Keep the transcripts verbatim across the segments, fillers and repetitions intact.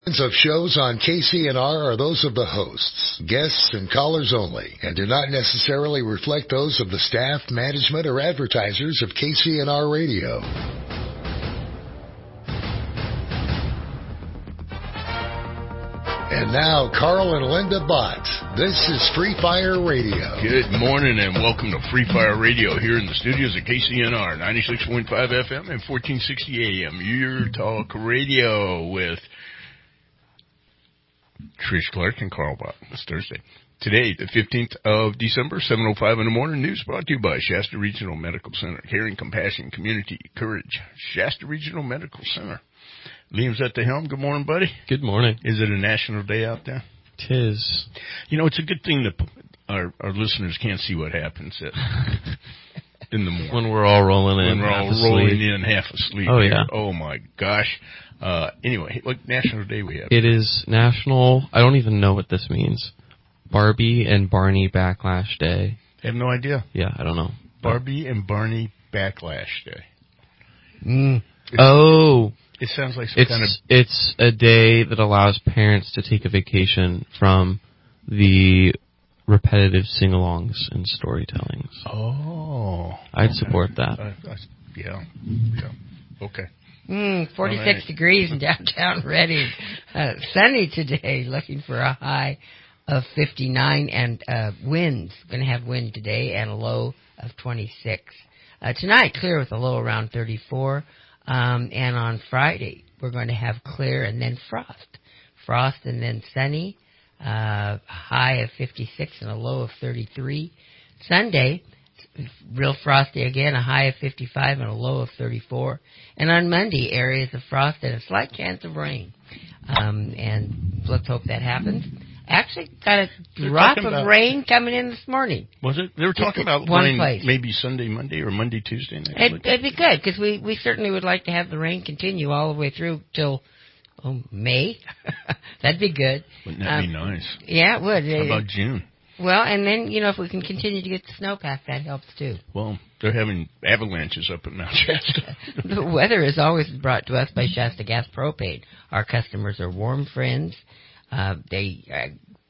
Of shows on K C N R are those of the hosts, guests, and callers only, and do not necessarily reflect those of the staff, management, or advertisers of K C N R Radio. And now, Carl and Linda Bott. This is Free Fire Radio. Good morning and welcome to Free Fire Radio here in the studios at K C N R, ninety-six point five F M and fourteen sixty A M. Your talk radio with Trish Clark and Carl Bott. It's Thursday. Today, the fifteenth of December, seven oh five in the morning. News brought to you by Shasta Regional Medical Center. Caring, compassion, community, courage. Shasta Regional Medical Center. Liam's at the helm. Good morning, buddy. Good morning. Is it a national day out there? Tis. You know, it's a good thing that our, our listeners can't see what happens at, in the morning. When we're all rolling in. When we're all rolling in half asleep. Oh, here. yeah. Oh, my gosh. Uh, anyway, what national day we have? It is National, I don't even know what this means, Barbie and Barney Backlash Day. I have no idea. Yeah, I don't know. Barbie and Barney Backlash Day. Mm. Oh. It sounds like some it's, kind of... It's a day that allows parents to take a vacation from the repetitive sing-alongs and storytellings. Oh. I'd okay. support that. Uh, uh, yeah. Yeah. Okay. Mm, forty-six right. degrees in downtown Reading. Uh, sunny today, looking for a high of fifty-nine, and uh, winds. Going to have wind today and a low of twenty-six. Uh, tonight, clear with a low around thirty-four. Um, and on Friday, we're going to have clear and then frost. Frost and then sunny, uh, high of fifty-six and a low of thirty-three. Sunday, real frosty again, a high of fifty-five and a low of thirty-four. And on Monday, areas of frost and a slight chance of rain. Um, and let's hope that happens. Actually, got a drop of about, rain coming in this morning. Was it? They were talking about one rain place. Maybe Sunday, Monday, or Monday, Tuesday next it, week. It'd be good, because we, we certainly would like to have the rain continue all the way through till oh, May. That'd be good. Wouldn't that um, be nice? Yeah, it would. How about June? Well, and then, you know, if we can continue to get the snowpack, that helps too. Well, they're having avalanches up at Mount Shasta. The weather is always brought to us by Shasta Gas Propane. Our customers are warm friends. Uh, they are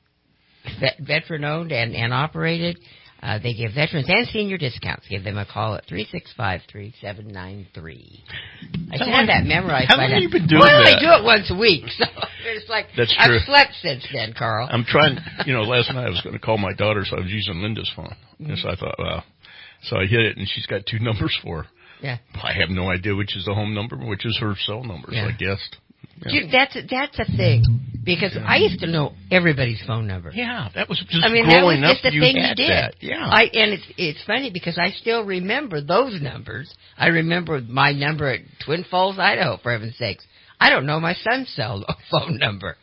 veteran-owned and, and operated. Uh, they give veterans and senior discounts. Give them a call at three six five, three seven nine three. I should have that memorized how by now. How long have you been doing well, that? I only do it once a week, so it's like That's true. I've slept since then, Carl. I'm trying, you know, last night I was going to call my daughter, so I was using Linda's phone. Mm-hmm. And so I thought, wow. So I hit it, and she's got two numbers for her. Yeah. I have no idea which is the home number, which is her cell number, yeah. so I guessed. Yeah. You, that's a, that's a thing, because yeah. I used to know everybody's phone number. Yeah, that was just I mean, growing that was just up. the You thing had you did. That. Yeah, I, and it's it's funny because I still remember those numbers. I remember my number at Twin Falls, Idaho. For heaven's sakes, I don't know my son's cell phone number.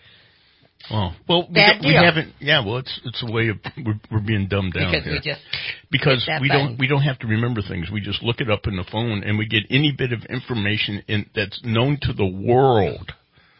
Oh well, we, Bad we deal. haven't. Yeah, well, it's it's a way of we're, we're being dumbed down because here. we just because we button. don't we don't have to remember things. We just look it up in the phone, and we get any bit of information in that's known to the world.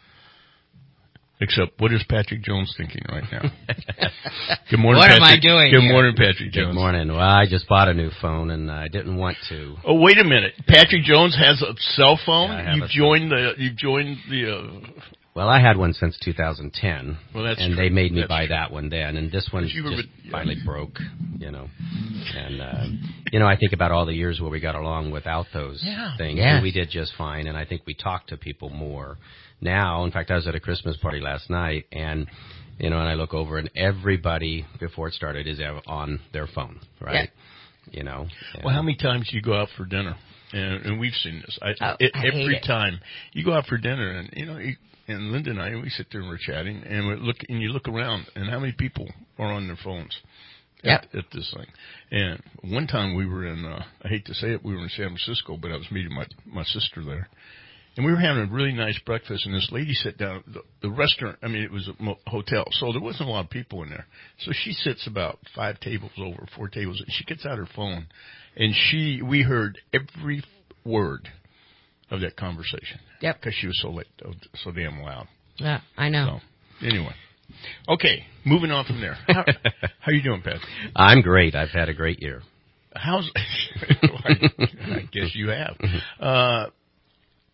Except, what is Patrick Jones thinking right now? Good morning, what Patrick. am I doing Good here? morning, Patrick Jones. Good morning. Well, I just bought a new phone, and I didn't want to. Oh, wait a minute. Patrick Jones has a cell phone? Yeah, I have you've a joined the, you've joined the, uh... Well, I had one since two thousand ten. Well, that's And true. they made me that's buy true. that one then, and this one just with, yeah. finally broke, you know. And, uh, you know, I think about all the years where we got along without those yeah. things. Yeah. And we did just fine, and I think we talked to people more. Now, in fact, I was at a Christmas party last night, and, you know, and I look over, and everybody, before it started, is on their phone, right? Yeah. You know. Well, how many times do you go out for dinner? And, and we've seen this. I, oh, it, I every hate time it. you go out for dinner, and, you know, you, and Linda and I, we sit there and we're chatting, and we look, and you look around, and how many people are on their phones yep. at, at this thing? And one time we were in, uh, I hate to say it, we were in San Francisco, but I was meeting my my sister there. And we were having a really nice breakfast, and this lady sat down. The, the restaurant, I mean, it was a mo- hotel, so there wasn't a lot of people in there. So she sits about five tables over, four tables, and she gets out her phone, and she, we heard every word of that conversation. Yep. Because she was so late, so damn loud. Yeah, I know. So, anyway. Okay, moving on from there. How, how you doing, Pat? I'm great. I've had a great year. How's, I, I guess you have. Uh,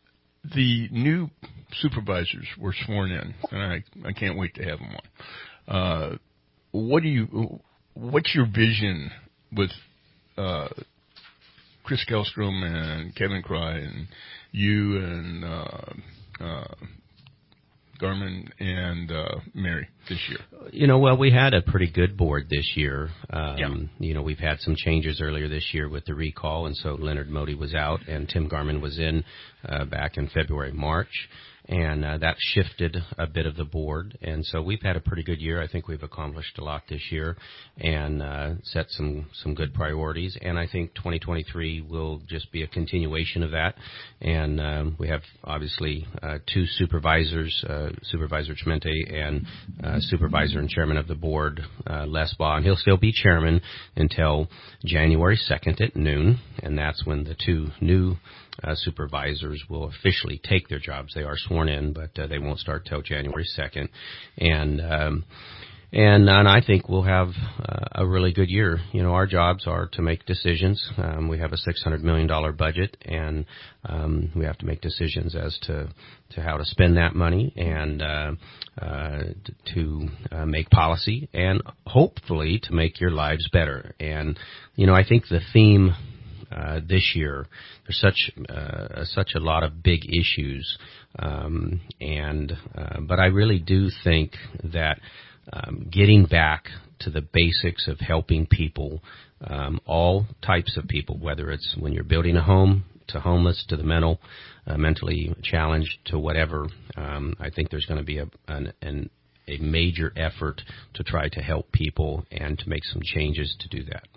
the new supervisors were sworn in, and I I can't wait to have them on. Uh, what do you? What's your vision with uh, Chris Kellstrom and Kevin Cry and you and uh, uh, Garmin and uh, Mary this year? You know, well, we had a pretty good board this year. Um, yeah. You know, we've had some changes earlier this year with the recall, and so Leonard Modi was out, and Tim Garmin was in uh, back in February, March. And uh, that shifted a bit of the board. And so we've had a pretty good year. I think we've accomplished a lot this year and uh, set some, some good priorities. And I think twenty twenty-three will just be a continuation of that. And um, we have, obviously, uh, two supervisors, uh, Supervisor Chimente and uh, Supervisor and Chairman of the board, uh, Les Baugh. And he'll still be Chairman until January second at noon. And that's when the two new Uh, supervisors will officially take their jobs. They are sworn in, but uh, they won't start till January second. And um, and and I think we'll have uh, a really good year. You know, our jobs are to make decisions. Um, we have a six hundred million dollars budget, and um, we have to make decisions as to to how to spend that money and uh, uh, to uh, make policy and hopefully to make your lives better. And you know, I think the theme Uh, this year, there's such uh, such a lot of big issues, um, and uh, but I really do think that um, getting back to the basics of helping people, um, all types of people, whether it's when you're building a home, to homeless, to the mental, uh, mentally challenged, to whatever, um, I think there's going to be a an, an a major effort to try to help people and to make some changes to do that.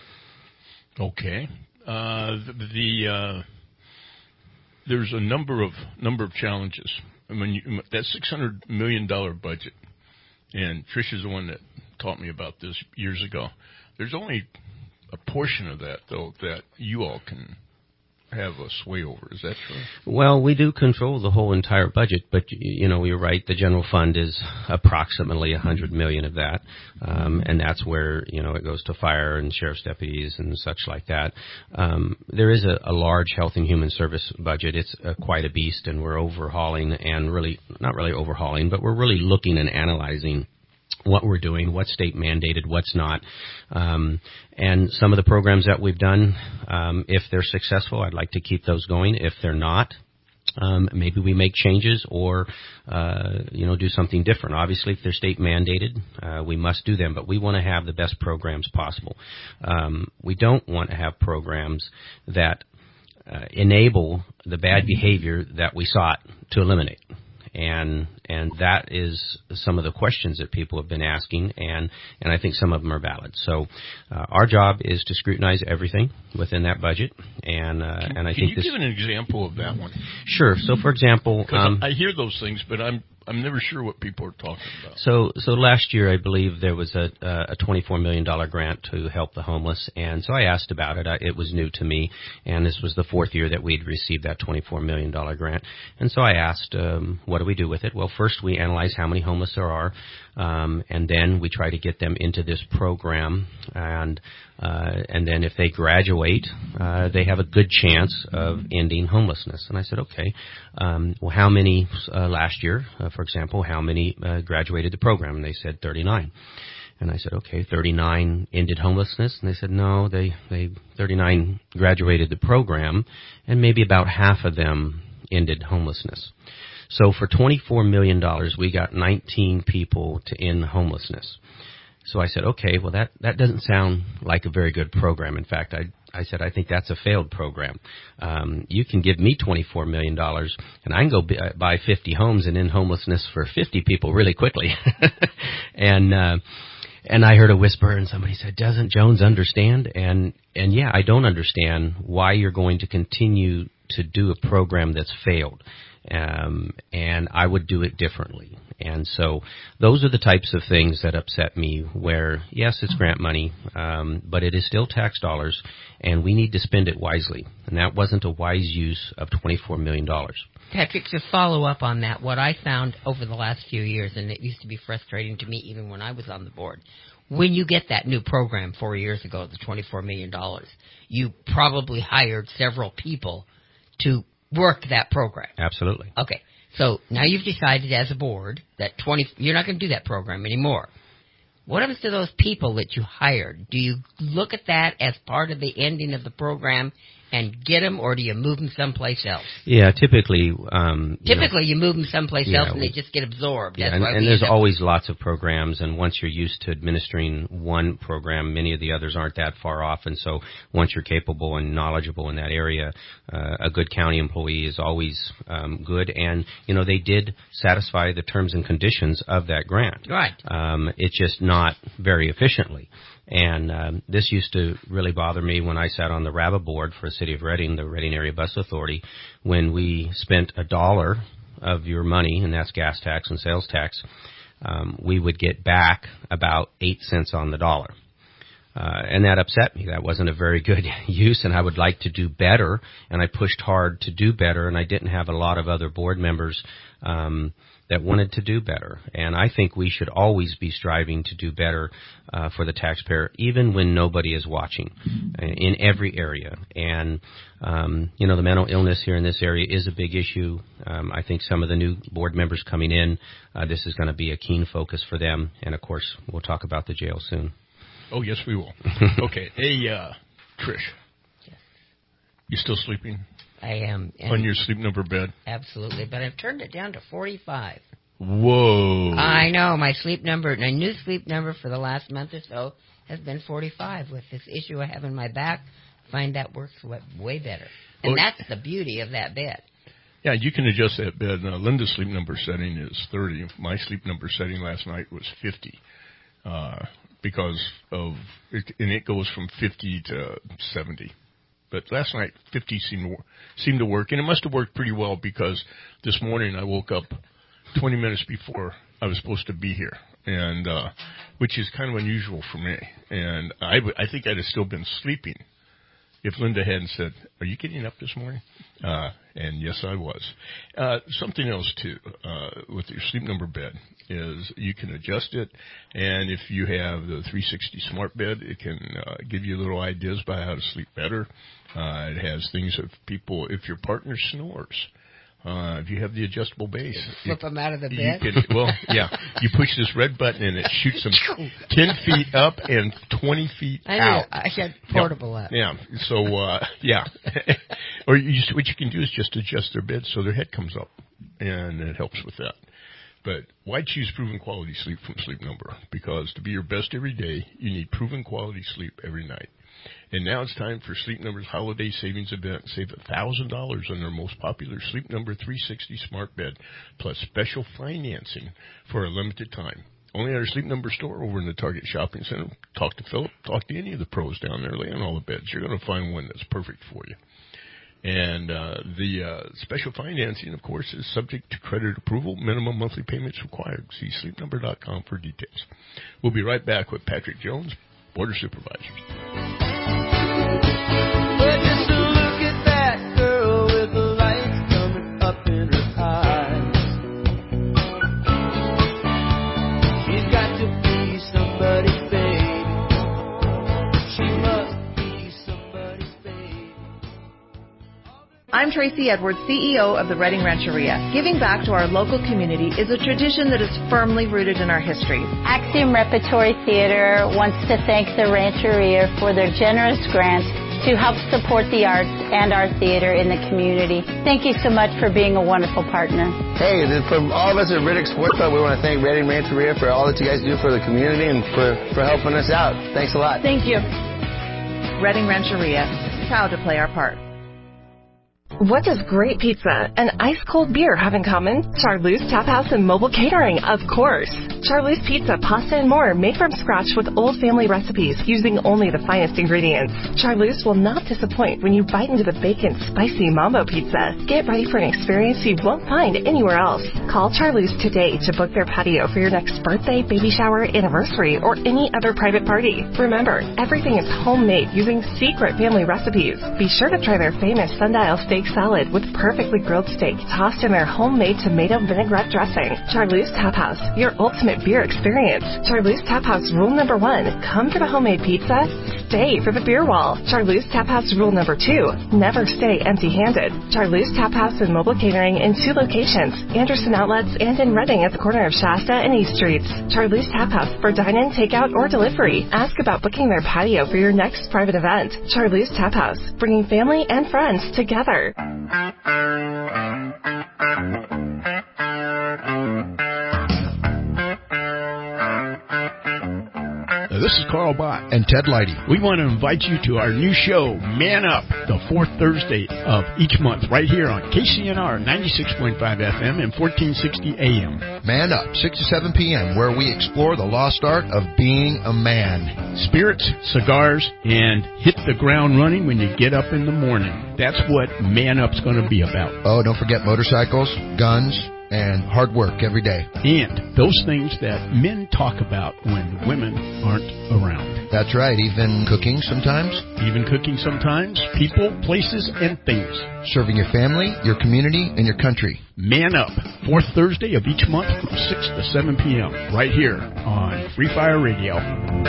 Okay. Uh, the, the uh, there's a number of number of challenges. I mean, you, that six hundred million dollars budget, and Trish is the one that taught me about this years ago. There's only a portion of that, though, that you all can have a sway over. Is that true? Well, we do control the whole entire budget, but you know, you're right. The general fund is approximately a hundred million of that, um, and that's where you know it goes to fire and sheriff's deputies and such like that. Um, there is a, a large health and human service budget. It's uh, quite a beast, and we're overhauling and really not really overhauling, but we're really looking and analyzing what we're doing, what's state mandated, what's not. Um, and some of the programs that we've done, um, if they're successful, I'd like to keep those going. If they're not, um, maybe we make changes or, uh, you know, do something different. Obviously, if they're state mandated, uh, we must do them, but we want to have the best programs possible. Um, we don't want to have programs that uh, enable the bad behavior that we sought to eliminate. And and that is some of the questions that people have been asking, and, and I think some of them are valid. So uh, our job is to scrutinize everything within that budget, and uh, can, and I can think you this. Give an example of that one? Sure. So for example, um, I hear those things, but I'm I'm never sure what people are talking about. So, so last year, I believe there was a, a twenty-four million dollars grant to help the homeless, and so I asked about it. I, it was new to me, and this was the fourth year that we'd received that twenty-four million dollars grant. And so I asked, um, what do we do with it? Well, first we analyze how many homeless there are, um, and then we try to get them into this program, and uh, and then if they graduate, uh, they have a good chance of ending homelessness. And I said, okay, um, well, how many uh, last year? Uh, For example, how many uh, graduated the program? And they said thirty-nine. And I said, okay, thirty-nine ended homelessness? And they said, no, they, they thirty-nine graduated the program, and maybe about half of them ended homelessness. So for twenty-four million dollars, we got nineteen people to end homelessness. So I said, okay, well, that, that doesn't sound like a very good program. In fact, I I said, I think that's a failed program. Um, you can give me twenty-four million dollars, and I can go b- buy fifty homes and end homelessness for fifty people really quickly. and uh, and I heard a whisper, and somebody said, doesn't Jones understand? And, and yeah, I don't understand why you're going to continue to do a program that's failed. Um, and I would do it differently. And so those are the types of things that upset me where, yes, it's grant money, um, but it is still tax dollars, and we need to spend it wisely. And that wasn't a wise use of twenty-four million dollars. Patrick, to follow up on that, what I found over the last few years, and it used to be frustrating to me even when I was on the board, when you get that new program four years ago, the twenty-four million dollars, you probably hired several people to work that program. Absolutely. Okay. So now you've decided as a board that twenty you're not going to do that program anymore. What happens to those people that you hired? Do you look at that as part of the ending of the program and get them, or do you move them someplace else? Yeah, typically. Um, typically, you, know, you move them someplace yeah, else, and they just get absorbed. Yeah, That's and, why and we there's end up always lots of programs, and once you're used to administering one program, many of the others aren't that far off, and so once you're capable and knowledgeable in that area, uh, a good county employee is always um, good, and, you know, they did satisfy the terms and conditions of that grant. Right. Um, it's just not very efficiently. And um, this used to really bother me when I sat on the R A B A board for the City of Reading, the Reading Area Bus Authority, when we spent a dollar of your money, and that's gas tax and sales tax, um, we would get back about eight cents on the dollar. Uh, and that upset me. That wasn't a very good use, and I would like to do better, and I pushed hard to do better, and I didn't have a lot of other board members um that wanted to do better. And I think we should always be striving to do better uh, for the taxpayer, even when nobody is watching, uh, in every area. And, um, you know, the mental illness here in this area is a big issue. Um, I think some of the new board members coming in, uh, this is going to be a keen focus for them. And, of course, we'll talk about the jail soon. Oh, yes, we will. Okay. Hey, uh, Trish. Yes. You still sleeping? I am. On your sleep number bed? Absolutely, but I've turned it down to forty-five. Whoa. I know. My sleep number, my new sleep number for the last month or so has been forty-five. With this issue I have in my back, I find that works way better. And well, that's the beauty of that bed. Yeah, you can adjust that bed. Now, Linda's sleep number setting is thirty. My sleep number setting last night was fifty. Uh, because of, it, and it goes from fifty to seventy. But last night, fifty seemed to, seemed to work, and it must have worked pretty well because this morning I woke up twenty minutes before I was supposed to be here, and uh, which is kind of unusual for me. And I, w- I think I'd have still been sleeping if Linda hadn't said, "Are you getting up this morning?" Uh, and yes, I was. Uh, something else, too, uh, with your sleep number bed is you can adjust it, and if you have the three sixty smart bed, it can uh, give you little ideas about how to sleep better. Uh, it has things if people, if your partner snores, uh, if you have the adjustable base. Flip you, them out of the bed? You can, well, yeah. You push this red button and it shoots them ten feet up and twenty feet I out. Know. I had portable yeah. up. Yeah. So, uh, yeah. Or you, what you can do is just adjust their bed so their head comes up, and it helps with that. But why choose proven quality sleep from Sleep Number? Because to be your best every day, you need proven quality sleep every night. And now it's time for Sleep Number's holiday savings event. Save one thousand dollars on their most popular Sleep Number three sixty smart bed, plus special financing for a limited time. Only at our Sleep Number store over in the Target Shopping Center. Talk to Philip. Talk to any of the pros down there laying all the beds. You're going to find one that's perfect for you. And uh, the uh, special financing, of course, is subject to credit approval. Minimum monthly payments required. See sleep number dot com for details. We'll be right back with Patrick Jones, Board of Supervisors. Well, just look at that girl with the lights coming up in her eyes. She's got to be somebody's baby. She must be somebody's baby. I'm Tracy Edwards, C E O of the Reading Rancheria. Giving back to our local community is a tradition that is firmly rooted in our history. Axiom Repertory Theater wants to thank the Rancheria for their generous grant to help support the arts and our theater in the community. Thank you so much for being a wonderful partner. Hey, from all of us at Riddick Sports Club, we want to thank Reading Rancheria for all that you guys do for the community and for, for helping us out. Thanks a lot. Thank you. Reading Rancheria, proud to play our part. What does great pizza and ice-cold beer have in common? Charleuse Tap House and Mobile Catering, of course. Charleuse Pizza, pasta, and more made from scratch with old family recipes using only the finest ingredients. Charleuse will not disappoint when you bite into the bacon spicy mambo pizza. Get ready for an experience you won't find anywhere else. Call Charleuse today to book their patio for your next birthday, baby shower, anniversary, or any other private party. Remember, everything is homemade using secret family recipes. Be sure to try their famous sundial steak salad with perfectly grilled steak tossed in their homemade tomato vinaigrette dressing. Charlie's Tap House, your ultimate beer experience. Charlie's Tap House rule number one, come for the homemade pizza, stay for the beer wall. Charlie's Tap House rule number two, never stay empty-handed. Charlie's Tap House and Mobile Catering in two locations, Anderson Outlets and in Reading at the corner of Shasta and East Streets. Charlie's Tap House for dine-in, takeout, or delivery. Ask about booking their patio for your next private event. Charlie's Tap House, bringing family and friends together. This is Carl Bott and Ted Leidy. We want to invite you to our new show, Man Up, the fourth Thursday of each month, right here on K C N R ninety-six point five F M and fourteen sixty A M. Man Up, six to seven p.m., where we explore the lost art of being a man. Spirits, cigars, and hit the ground running when you get up in the morning. That's what Man Up's going to be about. Oh, don't forget motorcycles, guns, and hard work every day. And those things that men talk about when women aren't around. That's right, even cooking sometimes. Even cooking sometimes. People, places, and things. Serving your family, your community, and your country. Man Up, fourth Thursday of each month from six to seven p.m. right here on Free Fire Radio.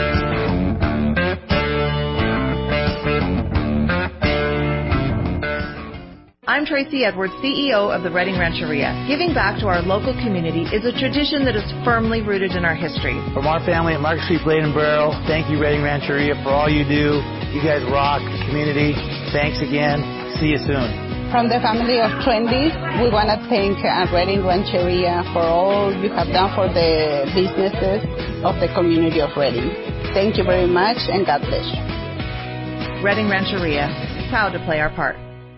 I'm Tracy Edwards, C E O of the Reading Rancheria. Giving back to our local community is a tradition that is firmly rooted in our history. From our family at Market Street Blade and Barrel, thank you, Reading Rancheria, for all you do. You guys rock the community. Thanks again. See you soon. From the family of Trendy, we want to thank uh, Reading Rancheria for all you have done for the businesses of the community of Reading. Thank you very much, and God bless you. Reading Rancheria, proud to play our part.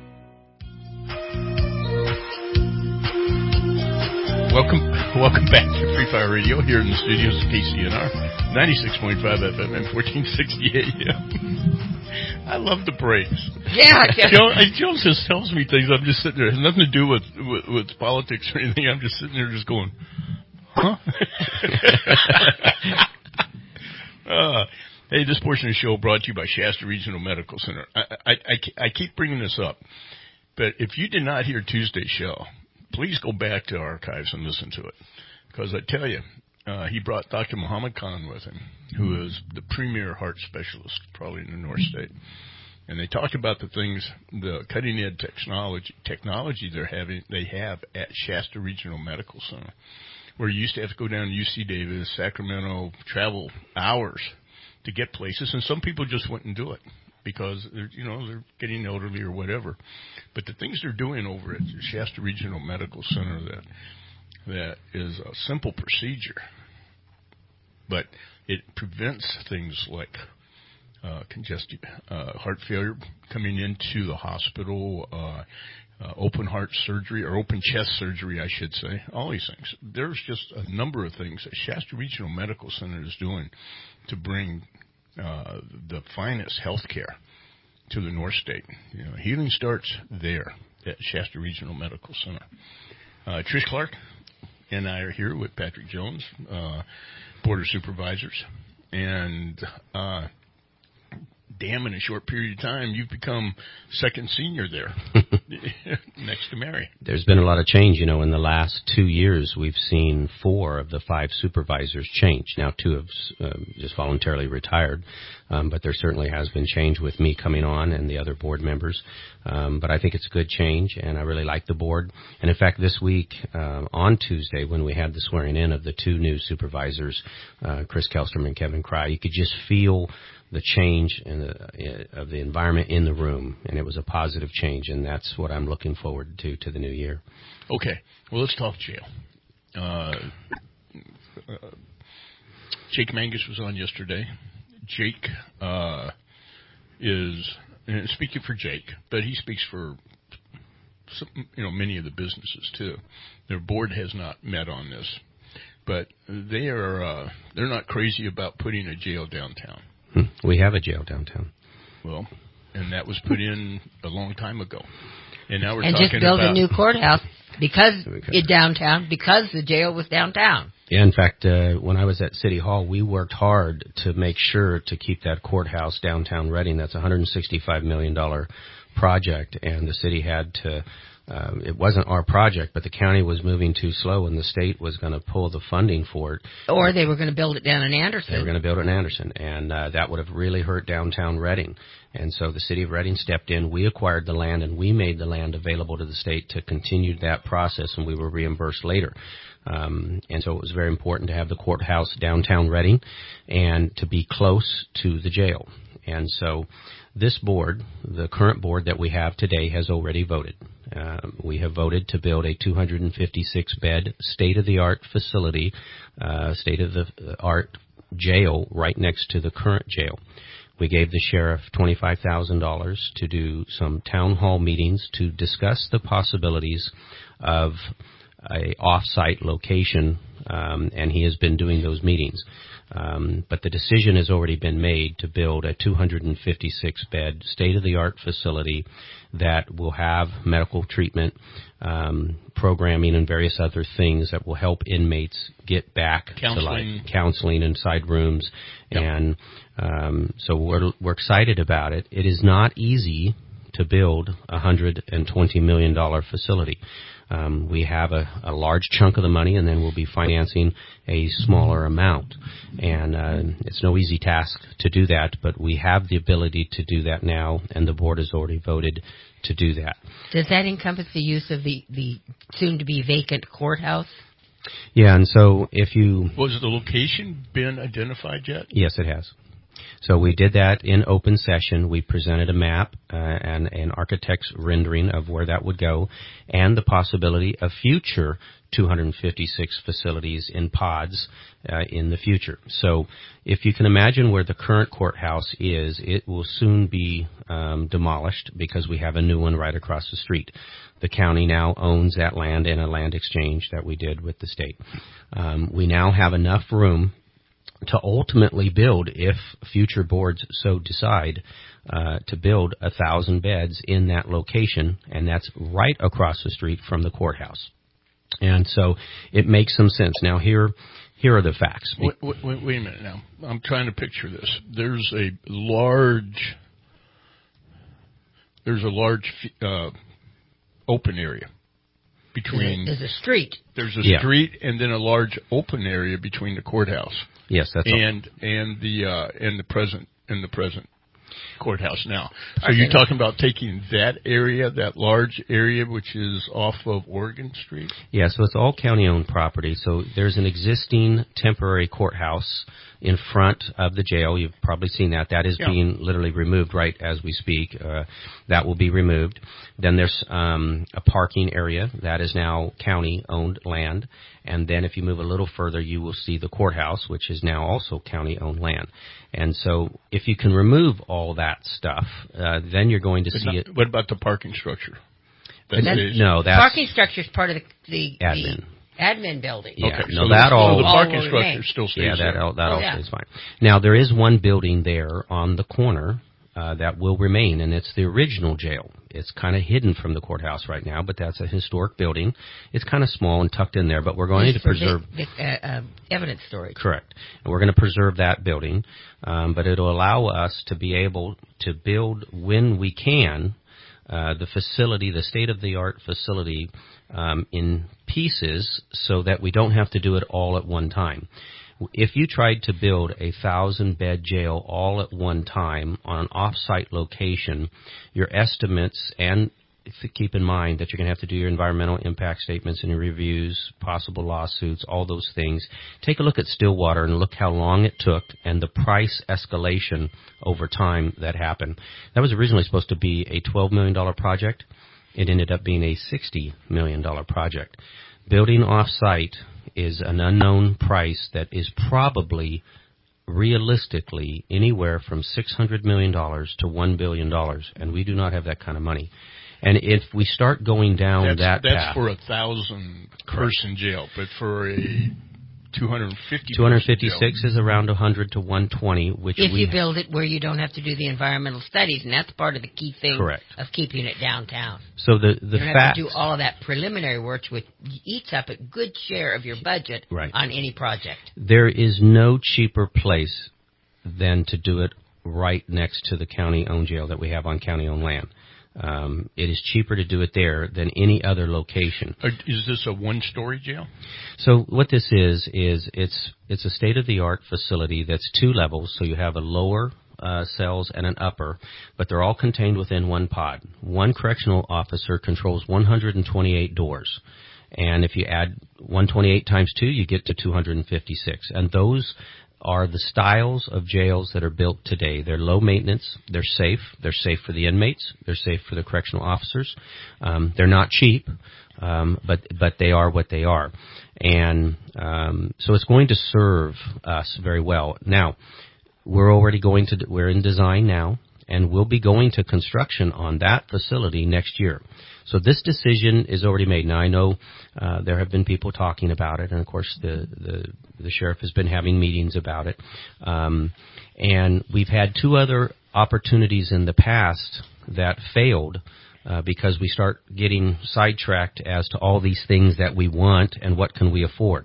Welcome welcome back to Free Fire Radio here in the studios of K C N R, ninety-six point five F M and fourteen sixty A M. I love the breaks. Yeah. Joe, Joe just tells me things. I'm just sitting there. It has nothing to do with, with, with politics or anything. I'm just sitting there just going, huh? uh, hey, this portion of the show brought to you by Shasta Regional Medical Center. I, I, I, I keep bringing this up, but if you did not hear Tuesday's show, please go back to archives and listen to it. Because I tell you, uh, he brought Doctor Muhammad Khan with him, who is the premier heart specialist probably in the North State. And they talked about the things, the cutting-edge technology, technology they're having, they have at Shasta Regional Medical Center, where you used to have to go down to U C Davis, Sacramento, travel hours to get places, and some people just wouldn't do it because they're, you know, they're getting elderly or whatever. But the things they're doing over at Shasta Regional Medical Center, that that is a simple procedure, but it prevents things like uh, congestive uh, heart failure coming into the hospital, uh, uh, open heart surgery or open chest surgery, I should say. All these things. There's just a number of things that Shasta Regional Medical Center is doing to bring uh, the finest health care to the North State. You know, healing starts there at Shasta Regional Medical Center. Uh, Trish Clark and I are here with Patrick Jones, uh, Board of Supervisors, and uh, damn, in a short period of time, you've become second senior there, next to Mary. There's been a lot of change. You know, in the last two years, we've seen four of the five supervisors change. Now, two have uh, just voluntarily retired, um, but there certainly has been change with me coming on and the other board members. Um, but I think it's a good change, and I really like the board. And, in fact, this week, uh, on Tuesday, when we had the swearing in of the two new supervisors, uh, Chris Kelstrom and Kevin Cry, you could just feel the change in the, uh, of the environment in the room, and it was a positive change, and that's what I'm looking forward to to the new year. Okay, well, let's talk jail. Uh, uh, Jake Mangus was on yesterday. Jake uh, is, and speaking for Jake, but he speaks for some, you know, many of the businesses too. Their board has not met on this, but they are uh, they're not crazy about putting a jail downtown. We have a jail downtown. Well, and that was put in a long time ago. And now we're and talking just build about a new courthouse because it downtown, because the jail was downtown. Yeah, in fact, uh, when I was at City Hall, we worked hard to make sure to keep that courthouse downtown Reading. That's a one hundred sixty-five million dollars project, and the city had to. Uh, it wasn't our project, but the county was moving too slow, and the state was going to pull the funding for it. Or they were going to build it down in Anderson. They were going to build it in Anderson, and uh, that would have really hurt downtown Reading. And so the city of Reading stepped in. We acquired the land, and we made the land available to the state to continue that process, and we were reimbursed later. Um, and so it was very important to have the courthouse downtown Reading and to be close to the jail. And so this board, the current board that we have today, has already voted. Uh, we have voted to build a two hundred fifty-six bed state-of-the-art facility, uh, state-of-the-art jail right next to the current jail. We gave the sheriff twenty-five thousand dollars to do some town hall meetings to discuss the possibilities of a off-site location, um, and he has been doing those meetings. Um, but the decision has already been made to build a two hundred fifty-six bed state-of-the-art facility that will have medical treatment, um, programming, and various other things that will help inmates get back counseling. to life, counseling inside rooms. Yep. And um, so we're, we're excited about it. It is not easy to build a one hundred twenty million dollars facility. Um, we have a, a large chunk of the money, and then we'll be financing a smaller amount. And uh, it's no easy task to do that, but we have the ability to do that now, and the board has already voted to do that. Does that encompass the use of the, the soon-to-be vacant courthouse? Yeah, and so if you... Was the location been identified yet? Yes, it has. So we did that in open session. We presented a map uh, and an architect's rendering of where that would go and the possibility of future two hundred fifty-six facilities in pods uh, in the future. So if you can imagine where the current courthouse is, it will soon be um, demolished because we have a new one right across the street. The county now owns that land in a land exchange that we did with the state. Um, we now have enough room to ultimately build, if future boards so decide, uh, to build a thousand beds in that location, and that's right across the street from the courthouse. And so it makes some sense. Now here, here are the facts. Wait, wait, wait, wait a minute now. I'm trying to picture this. There's a large, there's a large uh, open area between. There's a street. There's a yeah. street, and then a large open area between the courthouse. Yes, that's and all. and the uh, and the present and the present courthouse now. So okay. You're talking about taking that area, that large area, which is off of Oregon Street? Yeah, so it's all county-owned property. So there's an existing temporary courthouse in front of the jail. You've probably seen that. That is yeah. being literally removed right as we speak. Uh, that will be removed. Then there's um, a parking area. That is now county-owned land. And then if you move a little further, you will see the courthouse, which is now also county-owned land. And so if you can remove all that stuff, uh, then you're going to but see not, it. What about the parking structure? That that, no, that's... Parking structure is part of the... the admin. The admin building. Yeah, okay, no, so that the, all... So the parking all structure still stays Yeah, that there. all, that oh, all yeah. stays fine. Now, there is one building there on the corner uh, that will remain, and it's the original jail. It's kind of hidden from the courthouse right now, but that's a historic building. It's kind of small and tucked in there, but we're going it's to preserve... The, the, uh, uh, evidence storage. Correct. And we're going to preserve that building, um, but it'll allow us to be able to build, when we can, uh, the facility, the state-of-the-art facility, um, in pieces so that we don't have to do it all at one time. If you tried to build a thousand-bed jail all at one time on an off-site location, your estimates, and keep in mind that you're going to have to do your environmental impact statements and your reviews, possible lawsuits, all those things. Take a look at Stillwater and look how long it took and the price escalation over time that happened. That was originally supposed to be a twelve million dollars project. It ended up being a sixty million dollars project. Building off-site is an unknown price that is probably realistically anywhere from six hundred million dollars to one billion dollars, and we do not have that kind of money. And if we start going down that's, that that's path... That's for a thousand-person jail, but for a two hundred fifty two hundred fifty-six is around one hundred to one twenty, which if we... you build it where you don't have to do the environmental studies, and that's part of the key thing Correct. Of keeping it downtown. So the the you don't facts... have to do all of that preliminary work, which eats up a good share of your budget right. on any project. There is no cheaper place than to do it right next to the county-owned jail that we have on county-owned land. Um, it is cheaper to do it there than any other location. Is this a one-story jail? So what this is is it's it's a state-of-the-art facility that's two levels. So you have a lower uh, cells and an upper, but they're all contained within one pod. One correctional officer controls one hundred twenty-eight doors, and if you add one hundred twenty-eight times two, you get to two hundred fifty-six. And those are the styles of jails that are built today. They're low maintenance. They're safe. They're safe for the inmates. They're safe for the correctional officers. Um, they're not cheap, um, but but they are what they are, and um, so it's going to serve us very well. Now, we're already going to we're in design now, and we'll be going to construction on that facility next year. So this decision is already made. Now, I know uh, there have been people talking about it, and, of course, the, the, the sheriff has been having meetings about it. Um, and we've had two other opportunities in the past that failed uh, because we start getting sidetracked as to all these things that we want and what can we afford.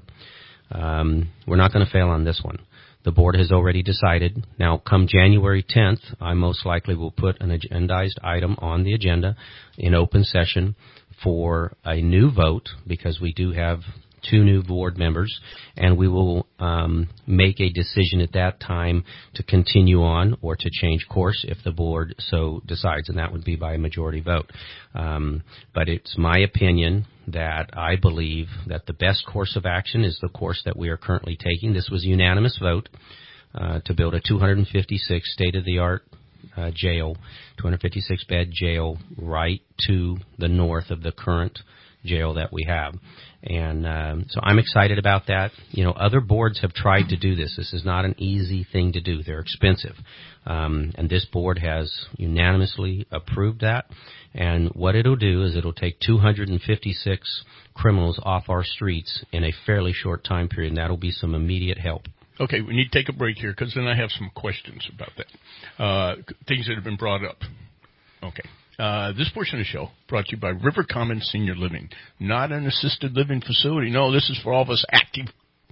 Um, we're not going to fail on this one. The board has already decided. Now, come January tenth, I most likely will put an agendized item on the agenda in open session for a new vote, because we do have two new board members, and we will um, make a decision at that time to continue on or to change course if the board so decides, and that would be by a majority vote. Um, but it's my opinion that I believe that the best course of action is the course that we are currently taking. This was a unanimous vote uh, to build a two hundred fifty-six state-of-the-art uh, jail, two hundred fifty-six bed jail right to the north of the current jail that we have. And um, so I'm excited about that. You know, other boards have tried to do this. This is not an easy thing to do. They're expensive. Um, and this board has unanimously approved that. And what it'll do is it'll take two hundred fifty-six criminals off our streets in a fairly short time period, and that'll be some immediate help. Okay, we need to take a break here, because then I have some questions about that, uh, things that have been brought up. Okay. Uh, this portion of the show brought to you by River Commons Senior Living. Not an assisted living facility. No, this is for all of us active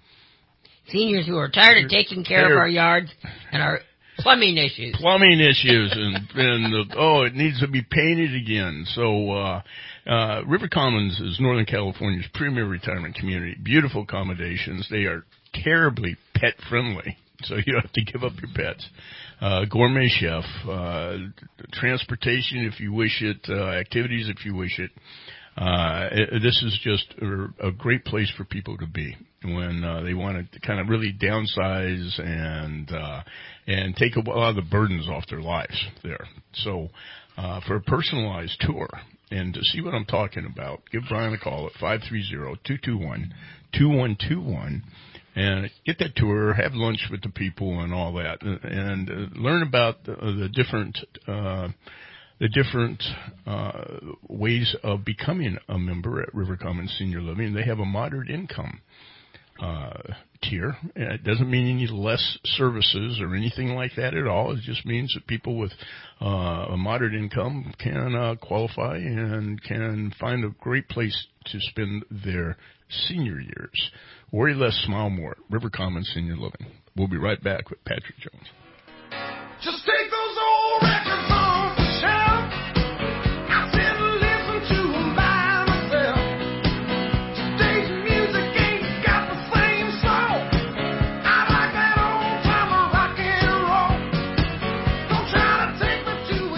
seniors who are tired of taking care of our yards and our plumbing issues. Plumbing issues, and, and the, oh, it needs to be painted again. So uh, uh, River Commons is Northern California's premier retirement community. Beautiful accommodations. They are terribly pet-friendly, so you don't have to give up your pets. Uh, gourmet chef, uh, transportation if you wish it, uh, activities if you wish it. Uh, it, this is just a, a great place for people to be when uh, they want to kind of really downsize and uh, and take a lot of the burdens off their lives there. So uh, for a personalized tour and to see what I'm talking about, give Brian a call at five three zero, two two one, two one two one. And get that tour, have lunch with the people and all that, and uh, learn about the, the different uh, the different uh, ways of becoming a member at River Commons Senior Living. They have a moderate income uh, tier. It doesn't mean you need less services or anything like that at all. It just means that people with uh, a moderate income can uh, qualify and can find a great place to spend their senior years. Worry less, smile more. River Commons Senior Living. We'll be right back with Patrick Jones. Just take those old records off the shelf. I sit and listen to them by myself. Today's music ain't got the same soul. I like that old timer rock and roll. Don't try to take me to a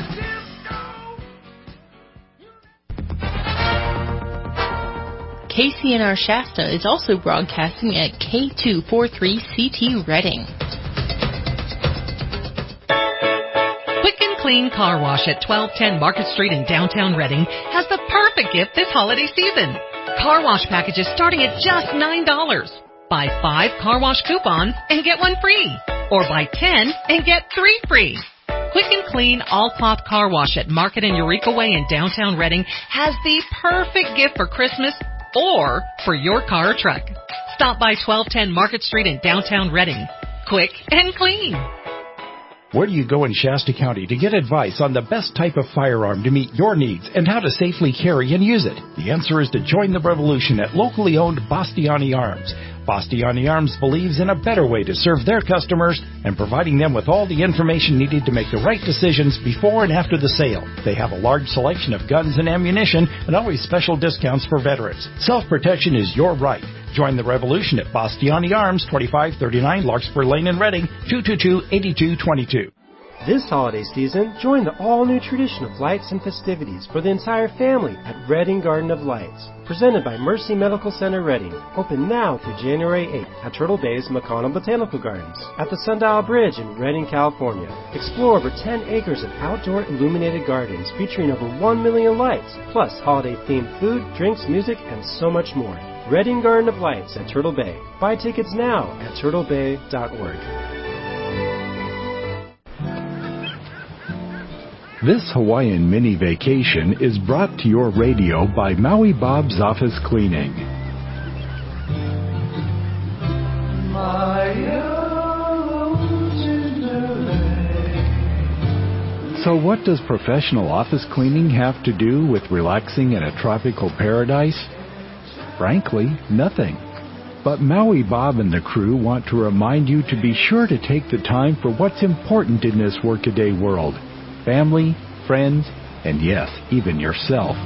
disco. K C N R Shasta is also broadcasting at K two forty-three C T Redding. Quick and Clean Car Wash at twelve ten Market Street in downtown Redding has the perfect gift this holiday season. Car wash packages starting at just nine dollars. Buy five car wash coupons and get one free. Or buy ten and get three free. Quick and Clean All-Cloth Car Wash at Market and Eureka Way in downtown Redding has the perfect gift for Christmas or for your car or truck. Stop by twelve ten Market Street in downtown Redding. Quick and clean. Where do you go in Shasta County to get advice on the best type of firearm to meet your needs and how to safely carry and use it? The answer is to join the revolution at locally owned Bastiani Arms. Bastiani Arms believes in a better way to serve their customers and providing them with all the information needed to make the right decisions before and after the sale. They have a large selection of guns and ammunition and always special discounts for veterans. Self-protection is your right. Join the revolution at Bastiani Arms, twenty-five thirty-nine Larkspur Lane in Reading, two two two, eight two two two. This holiday season, join the all-new tradition of lights and festivities for the entire family at Reading Garden of Lights. Presented by Mercy Medical Center Reading. Open now through January eighth at Turtle Bay's McConnell Botanical Gardens. At the Sundial Bridge in Reading, California. Explore over ten acres of outdoor illuminated gardens featuring over one million lights, plus holiday-themed food, drinks, music, and so much more. Reading Garden of Lights at Turtle Bay. Buy tickets now at turtle bay dot org. This Hawaiian mini vacation is brought to your radio by Maui Bob's Office Cleaning. So what does professional office cleaning have to do with relaxing in a tropical paradise? Frankly, nothing. But Maui Bob and the crew want to remind you to be sure to take the time for what's important in this workaday world. Family, friends, and yes, even yourself.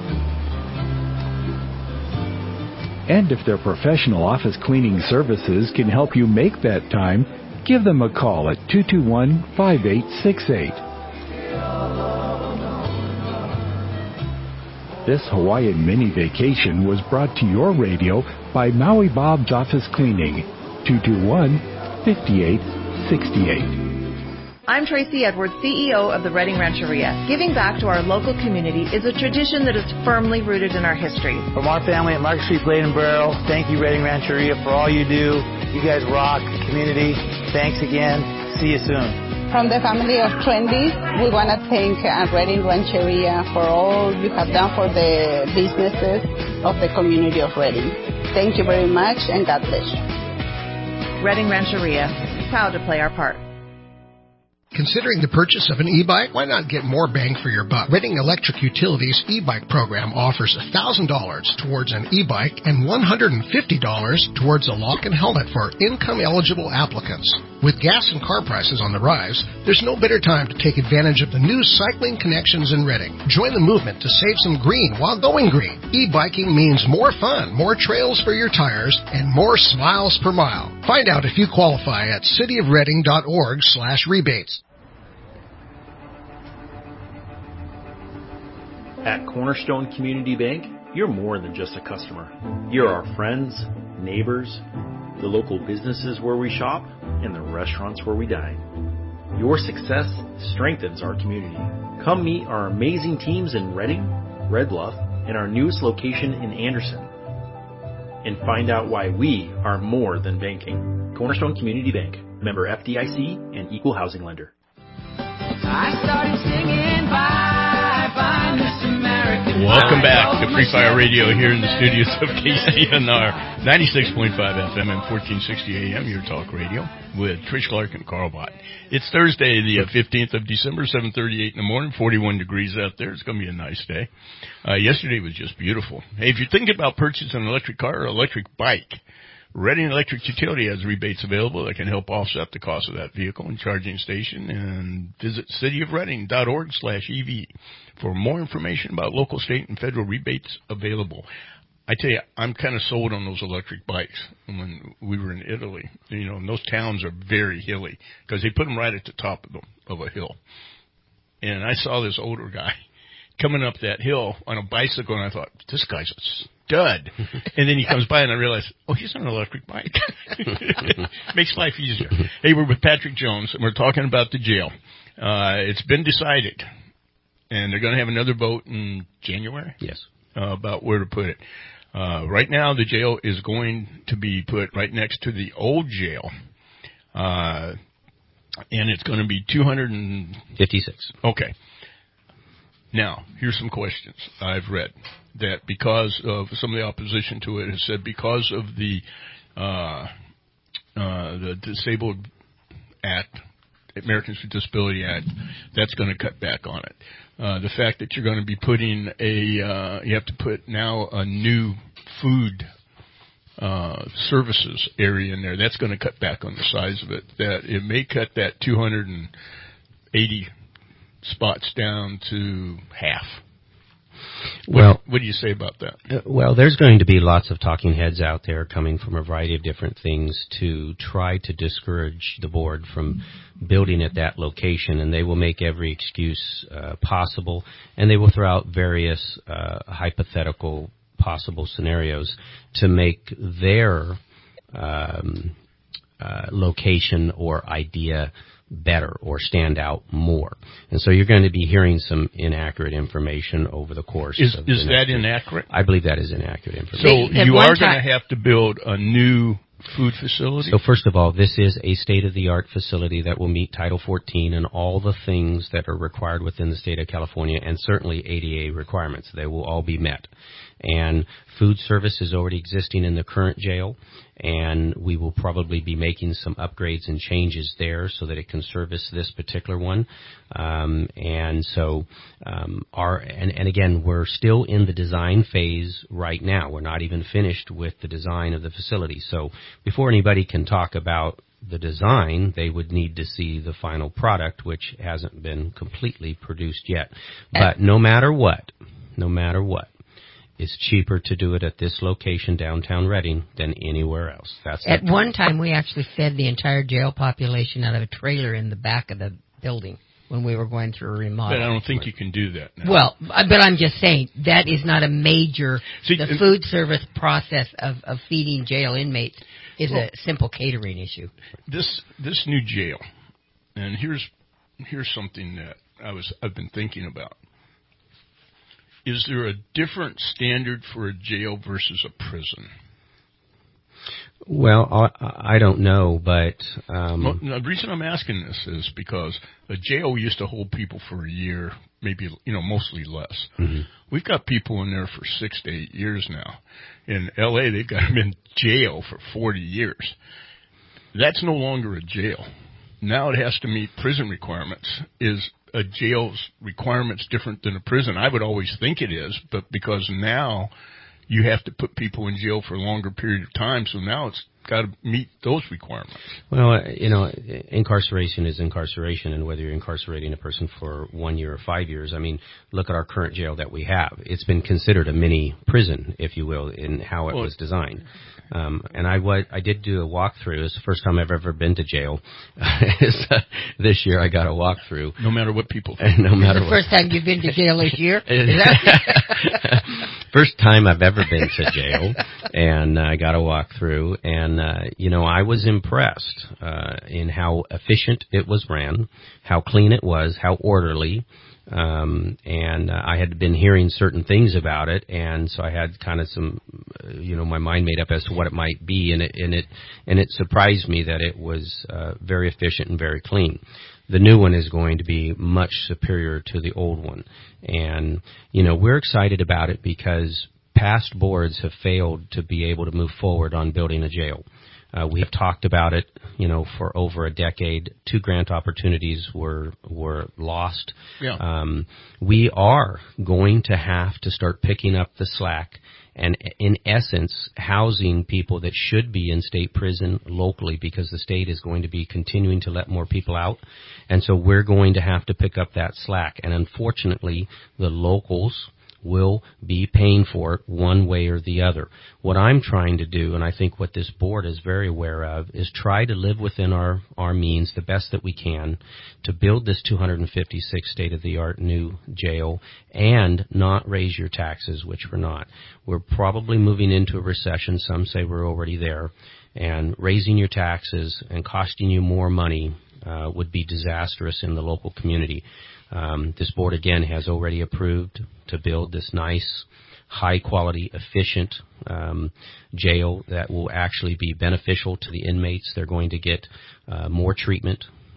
And if their professional office cleaning services can help you make that time, give them a call at two two one, five eight six eight. This Hawaiian mini vacation was brought to your radio by Maui Bob's Office Cleaning, two two one, five eight six eight. I'm Tracy Edwards, C E O of the Reading Rancheria. Giving back to our local community is a tradition that is firmly rooted in our history. From our family at Market Street Blade and Barrel, thank you, Reading Rancheria, for all you do. You guys rock. Community, thanks again. See you soon. From the family of Trendy, we want to thank uh, Reading Rancheria for all you have done for the businesses of the community of Reading. Thank you very much, and God bless you. Reading Rancheria, proud to play our part. Considering the purchase of an e-bike, why not get more bang for your buck? Reading Electric Utilities e-bike program offers one thousand dollars towards an e-bike and one hundred fifty dollars towards a lock and helmet for income-eligible applicants. With gas and car prices on the rise, there's no better time to take advantage of the new cycling connections in Reading. Join the movement to save some green while going green. E-biking means more fun, more trails for your tires, and more smiles per mile. Find out if you qualify at cityofreading.org slash rebates. At Cornerstone Community Bank, you're more than just a customer. You're our friends, neighbors, the local businesses where we shop, and the restaurants where we dine. Your success strengthens our community. Come meet our amazing teams in Reading, Red Bluff, and our newest location in Anderson. And find out why we are more than banking. Cornerstone Community Bank, member F D I C and equal housing lender. I started singing Bye Bye Miss American. Welcome back to Free Fire Radio here in the studios of K C N R ninety-six point five F M and fourteen sixty A M, your talk radio, with Trish Clark and Carl Bott. It's Thursday, the fifteenth of December, seven thirty-eight in the morning, forty-one degrees out there. It's going to be a nice day. Uh, yesterday was just beautiful. Hey, if you're thinking about purchasing an electric car or electric bike, Reading Electric Utility has rebates available that can help offset the cost of that vehicle and charging station. And visit cityofreading.org slash EV for more information about local, state, and federal rebates available. I tell you, I'm kind of sold on those electric bikes. When we were in Italy, you know, and those towns are very hilly because they put them right at the top of, the, of a hill. And I saw this older guy coming up that hill on a bicycle, and I thought, this guy's a stud. And then he comes by, and I realize, oh, he's on an electric bike. Makes life easier. Hey, we're with Patrick Jones, and we're talking about the jail. Uh, it's been decided, and they're going to have another vote in January? Yes. Uh, about where to put it. Uh, right now, the jail is going to be put right next to the old jail. Uh, and it's going to be two hundred fifty-six. Okay. Now, here's some questions I've read that because of some of the opposition to it has said because of the uh, uh, the Disabled Act Americans with Disability Act, that's going to cut back on it. Uh, the fact that you're going to be putting a, uh, you have to put now a new food uh, services area in there, that's going to cut back on the size of it. That it may cut that two hundred eighty spots down to half. Well, what, what do you say about that? Uh, well, there's going to be lots of talking heads out there coming from a variety of different things to try to discourage the board from building at that location, and they will make every excuse uh, possible, and they will throw out various uh, hypothetical possible scenarios to make their um, uh, location or idea better or stand out more. And so you're going to be hearing some inaccurate information over the course is, of Is the that year. inaccurate? I believe that is inaccurate information. So you are going to have to build a new food facility? So first of all, this is a state-of-the-art facility that will meet Title fourteen and all the things that are required within the state of California, and certainly A D A requirements. They will all be met. And food service is already existing in the current jail, and we will probably be making some upgrades and changes there so that it can service this particular one. Um, and so, um, our and, and again, we're still in the design phase right now. We're not even finished with the design of the facility. So before anybody can talk about the design, they would need to see the final product, which hasn't been completely produced yet. But no matter what, no matter what, it's cheaper to do it at this location, downtown Redding, than anywhere else. That's At one time, we actually fed the entire jail population out of a trailer in the back of the building when we were going through a remodel. But I don't think you can do that now. Well, but I'm just saying, that is not a major... See, the food service process of, of feeding jail inmates is well, a simple catering issue. This this new jail, and here's here's something that I was I've been thinking about. Is there a different standard for a jail versus a prison? Well, I, I don't know, but... Um, well, the reason I'm asking this is because a jail used to hold people for a year, maybe, you know, mostly less. Mm-hmm. We've got people in there for six to eight years now. In L A, they've got them in jail for forty years. That's no longer a jail. Now it has to meet prison requirements. Is a jail's requirements different than a prison? I would always think it is, but because now you have to put people in jail for a longer period of time, so now it's got to meet those requirements. Well, you know, incarceration is incarceration, and whether you're incarcerating a person for one year or five years, I mean, look at our current jail that we have. It's been considered a mini prison, if you will, in how it well, was designed. Um, and I, w- I did do a walkthrough. It's the first time I've ever been to jail. This year I got a walkthrough. No matter what people think. No matter the what. First time you've been to jail this year? Is that First time I've ever been to jail, and I got a walkthrough, and uh, you know, I was impressed uh, in how efficient it was ran, how clean it was, how orderly. Um, and uh, I had been hearing certain things about it, and so I had kind of some, uh, you know, my mind made up as to what it might be, and it and it and it surprised me that it was uh, very efficient and very clean. The new one is going to be much superior to the old one, and you know, we're excited about it because past boards have failed to be able to move forward on building a jail. Uh, we have talked about it, you know, for over a decade. Two grant opportunities were were lost. Yeah. Um, we are going to have to start picking up the slack and, in essence, housing people that should be in state prison locally, because the state is going to be continuing to let more people out. And so we're going to have to pick up that slack. And unfortunately, the locals will be paying for it one way or the other. What I'm trying to do, and I think what this board is very aware of, is try to live within our, our means the best that we can to build this two hundred fifty-six state-of-the-art new jail and not raise your taxes, which we're not. We're probably moving into a recession. Some say we're already there. And raising your taxes and costing you more money uh, would be disastrous in the local community. Um, this board, again, has already approved to build this nice, high-quality, efficient um, jail that will actually be beneficial to the inmates. They're going to get uh, more treatment.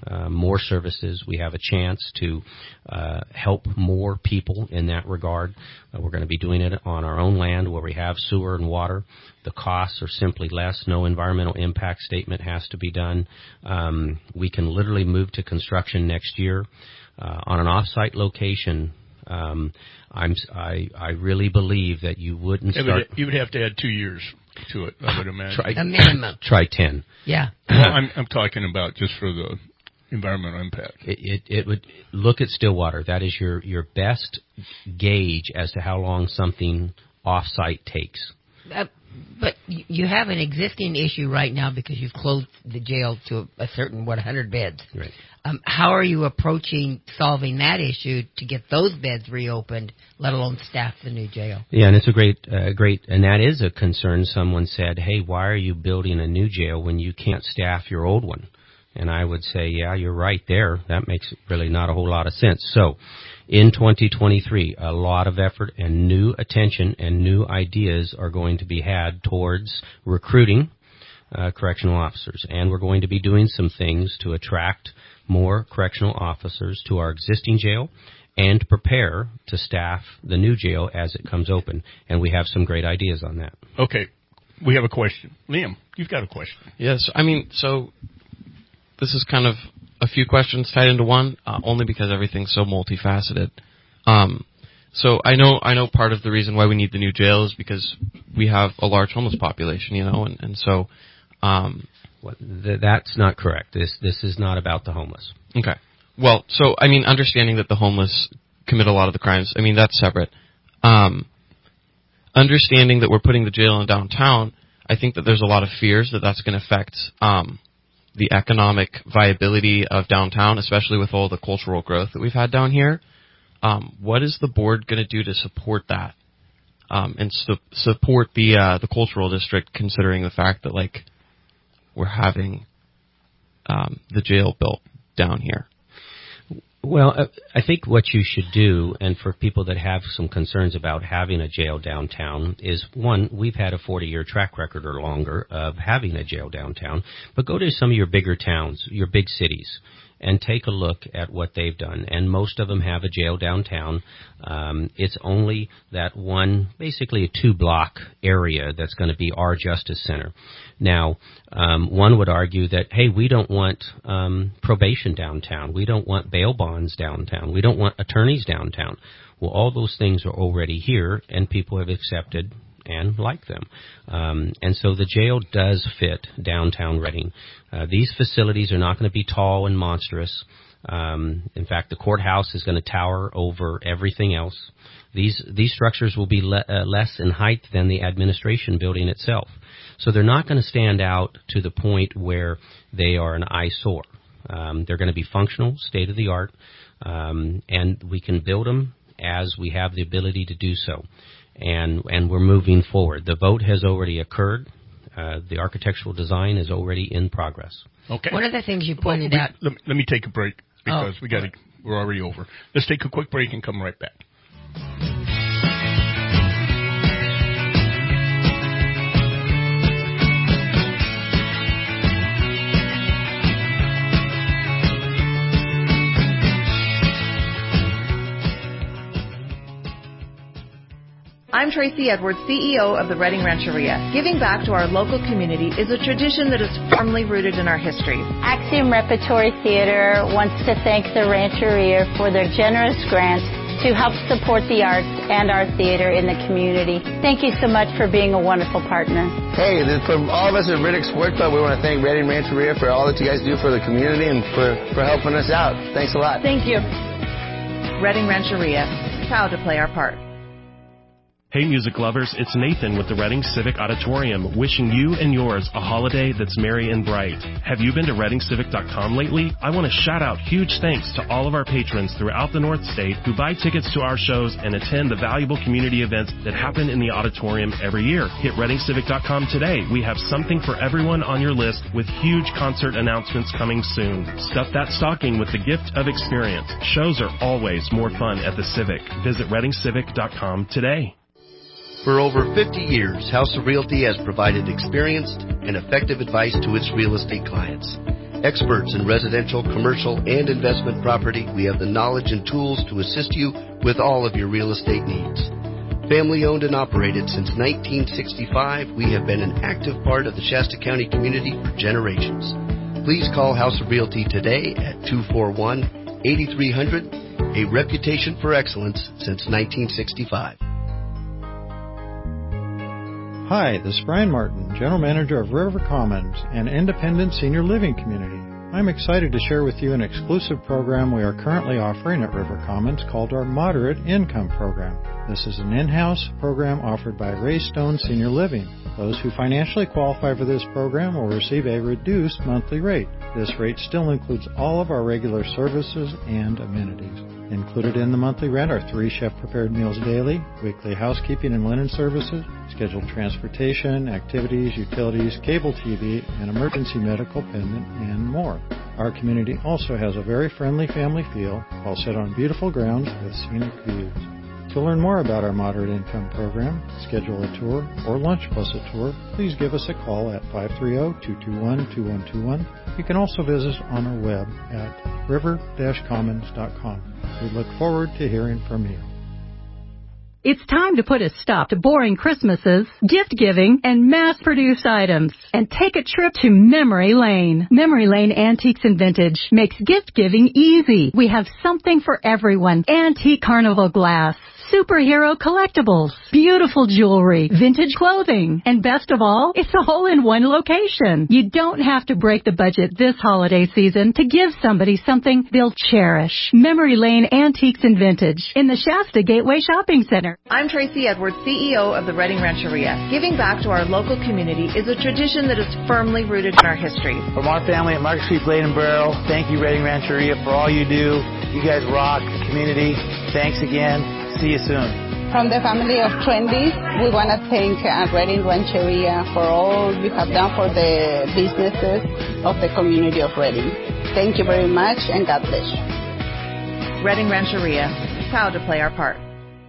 uh, more services. We have a chance to uh, help more people in that regard. Uh, we're going to be doing it on our own land where we have sewer and water. The costs are simply less. No environmental impact statement has to be done. Um, we can literally move to construction next year uh, on an off-site location. Um, I'm, I, I really believe that you wouldn't Yeah, start. but you would have to add two years to it, I would imagine. Try, A minimum. Try ten. Yeah. Well, I'm, I'm talking about just for the environmental impact. It, it, it would look at Stillwater. That is your, your best gauge as to how long something off-site takes. Uh, but y- you have an existing issue right now because you've closed the jail to a certain, what, one hundred beds. Right. Um, how are you approaching solving that issue to get those beds reopened, let alone staff the new jail? Yeah, and it's a great, uh, great, and that is a concern. Someone said, hey, why are you building a new jail when you can't staff your old one? And I would say, yeah, you're right there. That makes really not a whole lot of sense. So in twenty twenty-three, a lot of effort and new attention and new ideas are going to be had towards recruiting uh, correctional officers. And we're going to be doing some things to attract more correctional officers to our existing jail and prepare to staff the new jail as it comes open. And we have some great ideas on that. Okay. We have a question. Liam, you've got a question. Yes. I mean, so this is kind of a few questions tied into one, uh, only because everything's so multifaceted. Um, so I know, I know part of the reason why we need the new jail is because we have a large homeless population, you know, and, and so, um, Well, th- that's not correct. This, this is not about the homeless. okay. Well, so, I mean, understanding that the homeless commit a lot of the crimes, I mean, that's separate. Um, understanding that we're putting the jail in downtown, I think that there's a lot of fears that that's going to affect, um, the economic viability of downtown, especially with all the cultural growth that we've had down here. Um, what is the board going to do to support that, um, and su- support the uh, the cultural district, considering the fact that like we're having um, the jail built down here? Well, uh, I think what you should do, and for people that have some concerns about having a jail downtown, is, one, we've had a forty-year track record or longer of having a jail downtown, but go to some of your bigger towns, your big cities, and take a look at what they've done. And most of them have a jail downtown. Um, it's only that one, basically a two-block area that's going to be our Justice Center. Now, um, one would argue that, hey, we don't want um, probation downtown. We don't want bail bonds downtown. We don't want attorneys downtown. Well, all those things are already here, and people have accepted and like them. Um, and so the jail does fit downtown Reading. Uh, these facilities are not going to be tall and monstrous. Um, in fact, the courthouse is going to tower over everything else. These these structures will be le- uh, less in height than the administration building itself. So they're not going to stand out to the point where they are an eyesore. Um, they're going to be functional, state-of-the-art, um, and we can build them as we have the ability to do so. And and we're moving forward. The vote has already occurred. Uh, the architectural design is already in progress. Okay. One of the things you pointed well, we, out. Let me, let me take a break because Oh, we got to. We're already over. Let's take a quick break and come right back. I'm Tracy Edwards, C E O of the Reading Rancheria. Giving back to our local community is a tradition that is firmly rooted in our history. Axiom Repertory Theater wants to thank the Rancheria for their generous grant to help support the arts and our theater in the community. Thank you so much for being a wonderful partner. Hey, from all of us at Riddick Sport Club, we want to thank Reading Rancheria for all that you guys do for the community and for, for helping us out. Thanks a lot. Thank you. Reading Rancheria, proud to play our part. Hey music lovers, it's Nathan with the Reading Civic Auditorium, wishing you and yours a holiday that's merry and bright. Have you been to reading civic dot com lately? I want to shout out huge thanks to all of our patrons throughout the North State who buy tickets to our shows and attend the valuable community events that happen in the auditorium every year. Hit reading civic dot com today. We have something for everyone on your list with huge concert announcements coming soon. Stuff that stocking with the gift of experience. Shows are always more fun at the Civic. Visit reading civic dot com today. For over fifty years, House of Realty has provided experienced and effective advice to its real estate clients. Experts in residential, commercial, and investment property, we have the knowledge and tools to assist you with all of your real estate needs. Family owned and operated since nineteen sixty-five, we have been an active part of the Shasta County community for generations. Please call House of Realty today at two four one, eight three zero zero, a reputation for excellence since nineteen sixty-five. Hi, this is Brian Martin, General Manager of River Commons, an independent senior living community. I'm excited to share with you an exclusive program we are currently offering at River Commons called our Moderate Income Program. This is an in-house program offered by Ray Stone Senior Living. Those who financially qualify for this program will receive a reduced monthly rate. This rate still includes all of our regular services and amenities. Included in the monthly rent are three chef-prepared meals daily, weekly housekeeping and linen services, scheduled transportation, activities, utilities, cable T V, and emergency medical pendant, and more. Our community also has a very friendly family feel while set on beautiful grounds with scenic views. To learn more about our Moderate Income Program, schedule a tour, or lunch plus a tour, please give us a call at five three zero, two two one, two one two one. You can also visit us on our web at river dash commons dot com. We look forward to hearing from you. It's time to put a stop to boring Christmases, gift-giving, and mass-produced items, and take a trip to Memory Lane. Memory Lane Antiques and Vintage makes gift-giving easy. We have something for everyone. Antique carnival glass, superhero collectibles, beautiful jewelry, vintage clothing, and best of all, it's all in one location. You don't have to break the budget this holiday season to give somebody something they'll cherish. Memory Lane Antiques and Vintage in the Shasta Gateway Shopping Center. I'm Tracy Edwards, C E O of the Redding Rancheria. Giving back to our local community is a tradition that is firmly rooted in our history. From our family at Market Street Blade and Barrel, thank you, Redding Rancheria, for all you do. You guys rock the community. Thanks again. See you soon. From the family of Trendy, we want to thank uh, Redding Rancheria for all you have done for the businesses of the community of Redding. Thank you very much, and God bless you. Redding Rancheria, proud to play our part.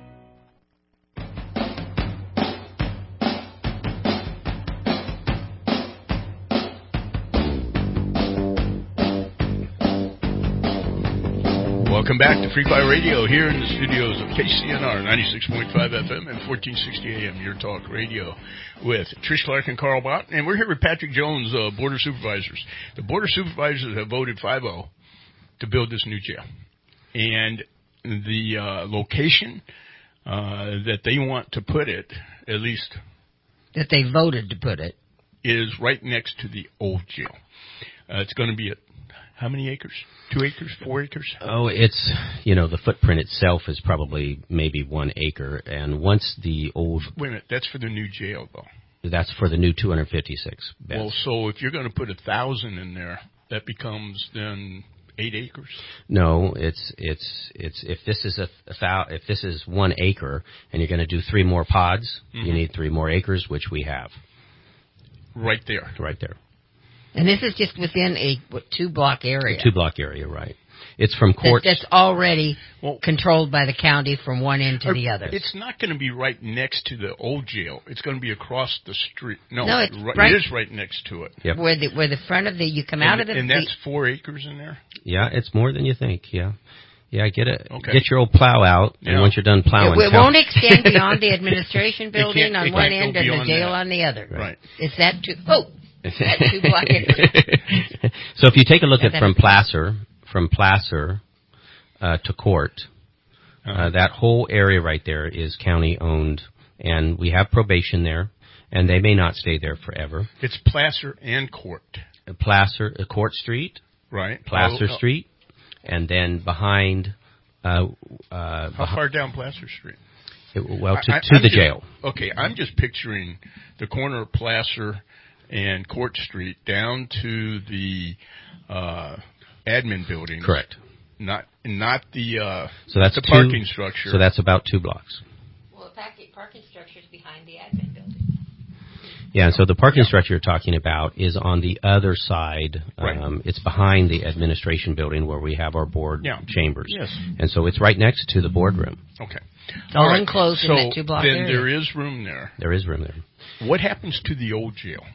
Welcome back to Free Fire Radio here in the studios of K C N R ninety-six point five F M and fourteen sixty A M, Your Talk Radio, with Trish Clark and Carl Bott. And we're here with Patrick Jones, uh, Board of Supervisors. The Board of Supervisors have voted five oh to build this new jail. And the uh, location uh, that they want to put it, at least... That they voted to put it. Is right next to the old jail. Uh, it's going to be at how many acres? Two acres? Four acres? Oh, it's, you know, the footprint itself is probably maybe one acre. And once the old... Wait a minute. That's for the new jail, though. That's for the new two hundred fifty-six beds. Well, so if you're going to put a thousand in there, that becomes then eight acres? No, it's, it's, it's, if this is a, a if this is one acre and you're going to do three more pods, mm-hmm. you need three more acres, which we have. Right there. Right there. And this is just within a what, two-block area. A two-block area, right. It's from court. That's, that's already well, controlled by the county from one end to the other. It's not going to be right next to the old jail. It's going to be across the street. No, no it's right, right, it is right next to it. Yep. Where the where the front of the you come and, out of the and that's four acres in there. Yeah, it's more than you think. Yeah. Yeah, get it. Okay. Get your old plow out, yeah. and once you're done plowing, it, it won't extend beyond the administration building on one end and the jail that. on the other. Right. Is that too? Oh. Two block so if you take a look at from Placer, from Placer uh, to Court, uh, that whole area right there is county owned, and we have probation there, and they may not stay there forever. It's Placer and Court. Uh, Placer, uh, Court Street, right? Placer oh, oh. Street, and then behind. Uh, uh, How far down Placer Street? It, well, to, I, to the just, jail. Okay, I'm just picturing the corner of Placer and Court Street down to the uh, admin building. Correct. Not not the uh, so that's the two, parking structure. So that's about two blocks. Well, the parking structure is behind the admin building. Yeah, so the parking yeah. structure you're talking about is on the other side. Right. Um, it's behind the administration building where we have our board yeah. chambers. Yes. And so it's right next to the boardroom. Okay. It's all, all right. enclosed so in that two-block then area. There is room there. There is room there. What happens to the old jail?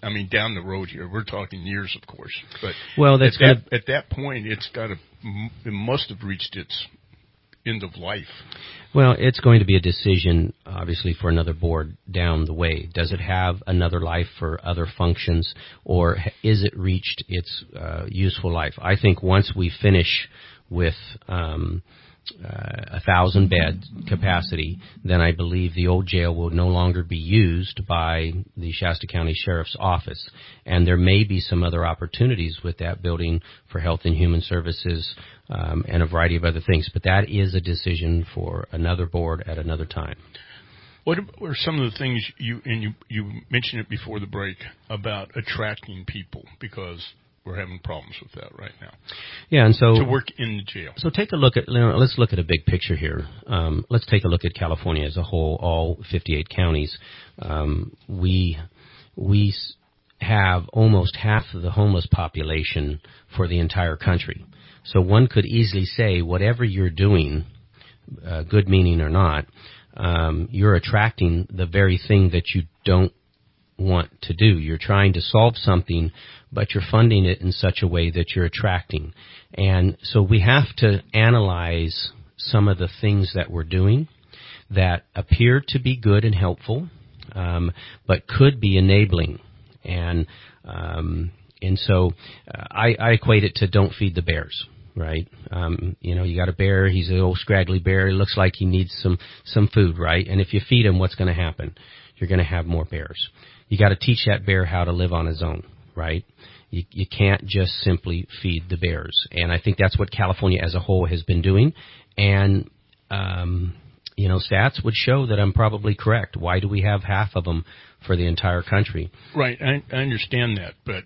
I mean, down the road here, we're talking years, of course. But well, that's at, gonna, that, at that point, it's got to, it must have reached its end of life. Well, it's going to be a decision, obviously, for another board down the way. Does it have another life for other functions, or is it reached its uh, useful life? I think once we finish with um, uh, a thousand bed capacity, then I believe the old jail will no longer be used by the Shasta County Sheriff's Office. And there may be some other opportunities with that building for Health and Human Services um, and a variety of other things. But that is a decision for another board at another time. What are some of the things you, and you, you mentioned it before the break, about attracting people? Because we're having problems with that right now. Yeah, and so to work in the jail. So take a look at. You know, let's look at a big picture here. Um, let's take a look at California as a whole, all fifty-eight counties. Um, we we have almost half of the homeless population for the entire country. So one could easily say, whatever you're doing, uh, good meaning or not, um, you're attracting the very thing that you don't want to do. You're trying to solve something, but you're funding it in such a way that you're attracting. And so we have to analyze some of the things that we're doing that appear to be good and helpful, um, but could be enabling. And um, and so uh, I, I equate it to don't feed the bears. Right, um, you know, you got a bear. He's an old scraggly bear. He looks like he needs some some food, right? And if you feed him, what's going to happen? You're going to have more bears. You got to teach that bear how to live on his own, right? You, you can't just simply feed the bears. And I think that's what California as a whole has been doing. And, um, you know, stats would show that I'm probably correct. Why do we have half of them for the entire country? Right. I, I understand that. But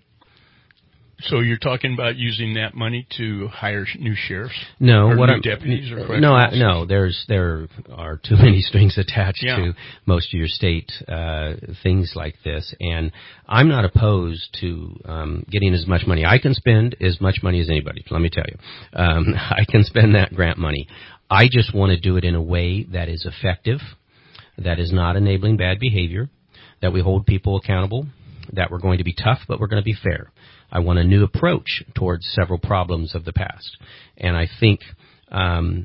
so you're talking about using that money to hire new sheriffs? No, or what new I'm, deputies or no, I, no. There's there are too many strings attached yeah. to most of your state uh, things like this, and I'm not opposed to um, getting as much money. I can spend as much money as anybody. Let me tell you, um, I can spend that grant money. I just want to do it in a way that is effective, that is not enabling bad behavior, that we hold people accountable, that we're going to be tough, but we're going to be fair. I want a new approach towards several problems of the past. And I think um,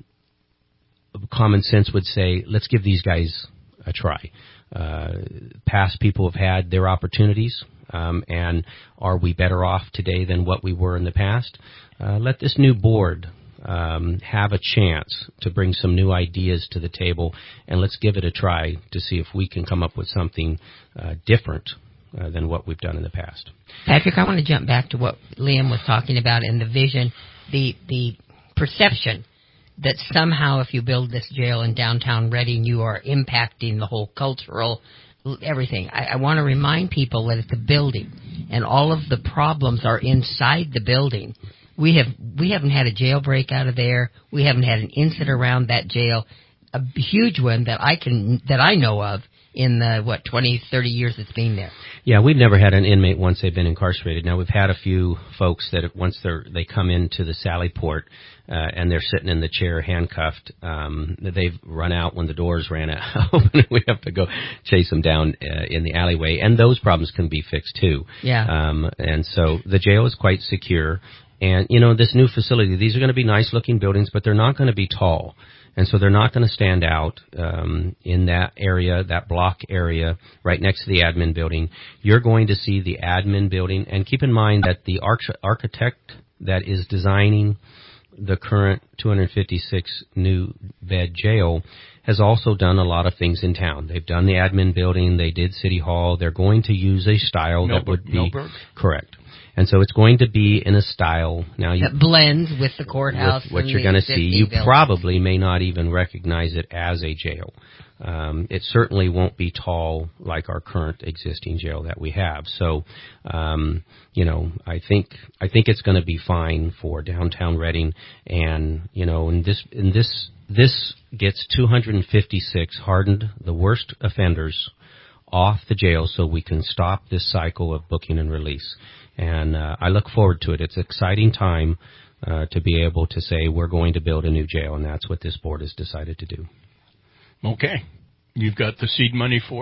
common sense would say, let's give these guys a try. Uh, past people have had their opportunities, um, and are we better off today than what we were in the past? Uh, let this new board um, have a chance to bring some new ideas to the table, and let's give it a try to see if we can come up with something uh, different Uh, than what we've done in the past. Patrick, I want to jump back to what Liam was talking about in the vision, the the perception that somehow if you build this jail in downtown Redding, you are impacting the whole cultural everything. I, I want to remind people that it's a building, and all of the problems are inside the building. We have we haven't had a jailbreak out of there. We haven't had an incident around that jail, a huge one that I can that I know of in the, what, twenty, thirty years it's been there. Yeah, we've never had an inmate once they've been incarcerated. Now, we've had a few folks that once they're, they come into the Sally Port uh, and they're sitting in the chair handcuffed, um, they've run out when the doors ran out. We have to go chase them down uh, in the alleyway. And those problems can be fixed, too. Yeah. Um, and so the jail is quite secure. And, you know, this new facility, these are going to be nice-looking buildings, but they're not going to be tall. And so they're not going to stand out um, in that area, that block area, right next to the admin building. You're going to see the admin building. And keep in mind that the arch- architect that is designing the current two hundred fifty-six new bed jail has also done a lot of things in town. They've done the admin building. They did City Hall. They're going to use a style Milberg, that would be Milberg? correct. And so it's going to be in a style now you, that blends with the courthouse. With what and you're the going to see, you buildings. probably may not even recognize it as a jail. Um, it certainly won't be tall like our current existing jail that we have. So, um, you know, I think I think it's going to be fine for downtown Redding, and you know, in this in this this gets two hundred fifty-six hardened, the worst offenders, off the jail, so we can stop this cycle of booking and release. And uh, I look forward to it. It's an exciting time uh, to be able to say we're going to build a new jail, and that's what this board has decided to do. Okay. You've got the seed money for it?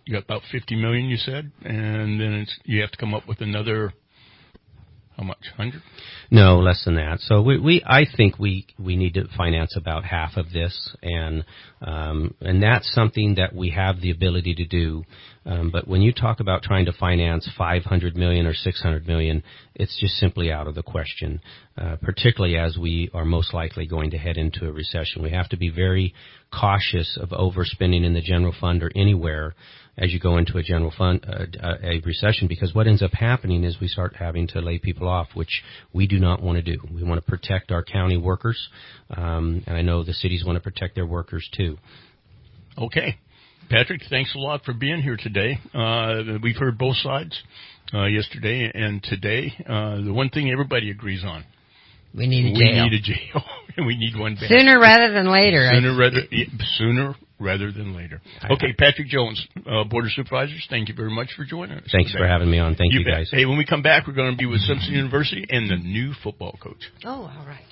you got about fifty million, you said, and then it's, you have to come up with another, how much, one hundred? No, less than that. So we, we I think we, we need to finance about half of this, and um, and that's something that we have the ability to do. Um, but when you talk about trying to finance five hundred million dollars or six hundred million dollars, it's just simply out of the question, uh, particularly as we are most likely going to head into a recession. We have to be very cautious of overspending in the general fund or anywhere as you go into a general fund, uh, a recession, because what ends up happening is we start having to lay people off, which we do not want to do. We want to protect our county workers, um, and I know the cities want to protect their workers too. Okay. Patrick, thanks a lot for being here today. Uh, we've heard both sides uh, yesterday and today. Uh, the one thing everybody agrees on. We need a we jail. We need a jail. And we need one bad. Sooner rather than later. Sooner rather, yeah, sooner rather than later. Okay, Patrick Jones, uh, Board of Supervisors, thank you very much for joining us. Thanks today. for having me on. Thank you, you bet. guys. Hey, when we come back, we're going to be with Simpson University and the new football coach. Oh, all right.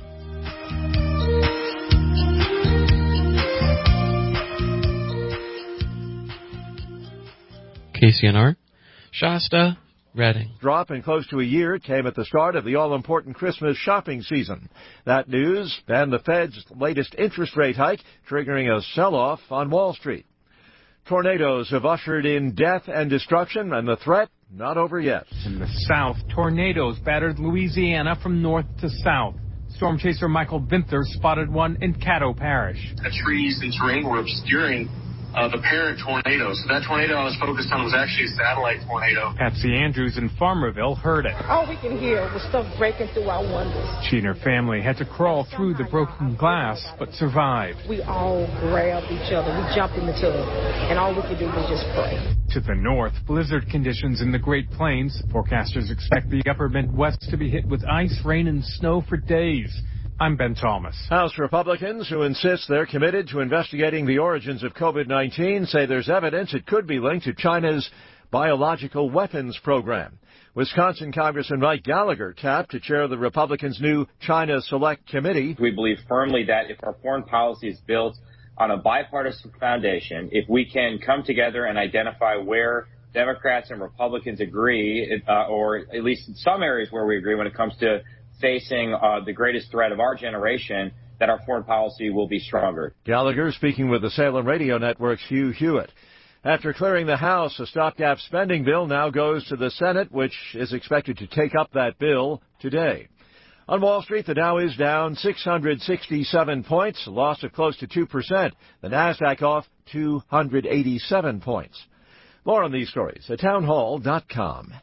K C N R, Shasta, Reading. Drop in close to a year came at the start of the all-important Christmas shopping season. That news and the Fed's latest interest rate hike triggering a sell-off on Wall Street. Tornadoes have ushered in death and destruction, and the threat not over yet. In the south, tornadoes battered Louisiana from north to south. Storm chaser Michael Vinther spotted one in Caddo Parish. The trees and terrain were obscuring Uh, the parent tornado. So that tornado I was focused on was actually a satellite tornado. Patsy Andrews in Farmerville heard it. All we can hear was stuff breaking through our windows. She and her family had to crawl through the broken glass, but survived. We all grabbed each other. We jumped in the tub, and all we could do was just pray. To the north, blizzard conditions in the Great Plains. Forecasters expect the upper Midwest to be hit with ice, rain, and snow for days. I'm Ben Thomas. House Republicans who insist they're committed to investigating the origins of COVID nineteen say there's evidence it could be linked to China's biological weapons program. Wisconsin Congressman Mike Gallagher tapped to chair the Republicans' new China Select Committee. We believe firmly that if our foreign policy is built on a bipartisan foundation, if we can come together and identify where Democrats and Republicans agree, uh, or at least in some areas where we agree when it comes to facing uh, the greatest threat of our generation, that our foreign policy will be stronger. Gallagher speaking with the Salem Radio Network's Hugh Hewitt. After clearing the House, a stopgap spending bill now goes to the Senate, which is expected to take up that bill today. On Wall Street, the Dow is down six hundred sixty-seven points, a loss of close to two percent. The Nasdaq off two hundred eighty-seven points. More on these stories at townhall dot com.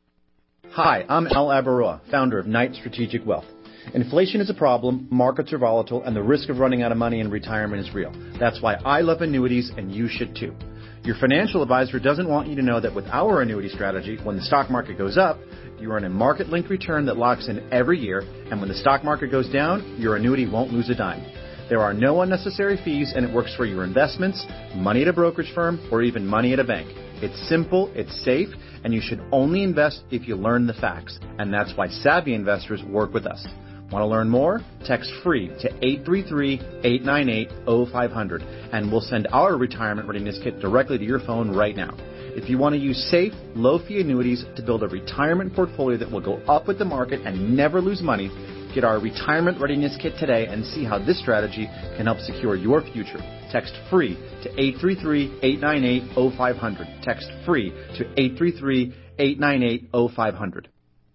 Hi, I'm Al Abaroa, founder of Knight Strategic Wealth. Inflation is a problem, markets are volatile, and the risk of running out of money in retirement is real. That's why I love annuities, and you should too. Your financial advisor doesn't want you to know that with our annuity strategy, when the stock market goes up, you earn a market-linked return that locks in every year, and when the stock market goes down, your annuity won't lose a dime. There are no unnecessary fees, and it works for your investments, money at a brokerage firm, or even money at a bank. It's simple, it's safe, and you should only invest if you learn the facts. And that's why savvy investors work with us. Want to learn more? Text FREE to eight three three, eight nine eight, zero five zero zero, and we'll send our retirement readiness kit directly to your phone right now. If you want to use safe, low-fee annuities to build a retirement portfolio that will go up with the market and never lose money, get our retirement readiness kit today and see how this strategy can help secure your future. Text FREE to eight three three, eight nine eight, zero five zero zero. Text FREE to eight three three, eight nine eight, zero five zero zero.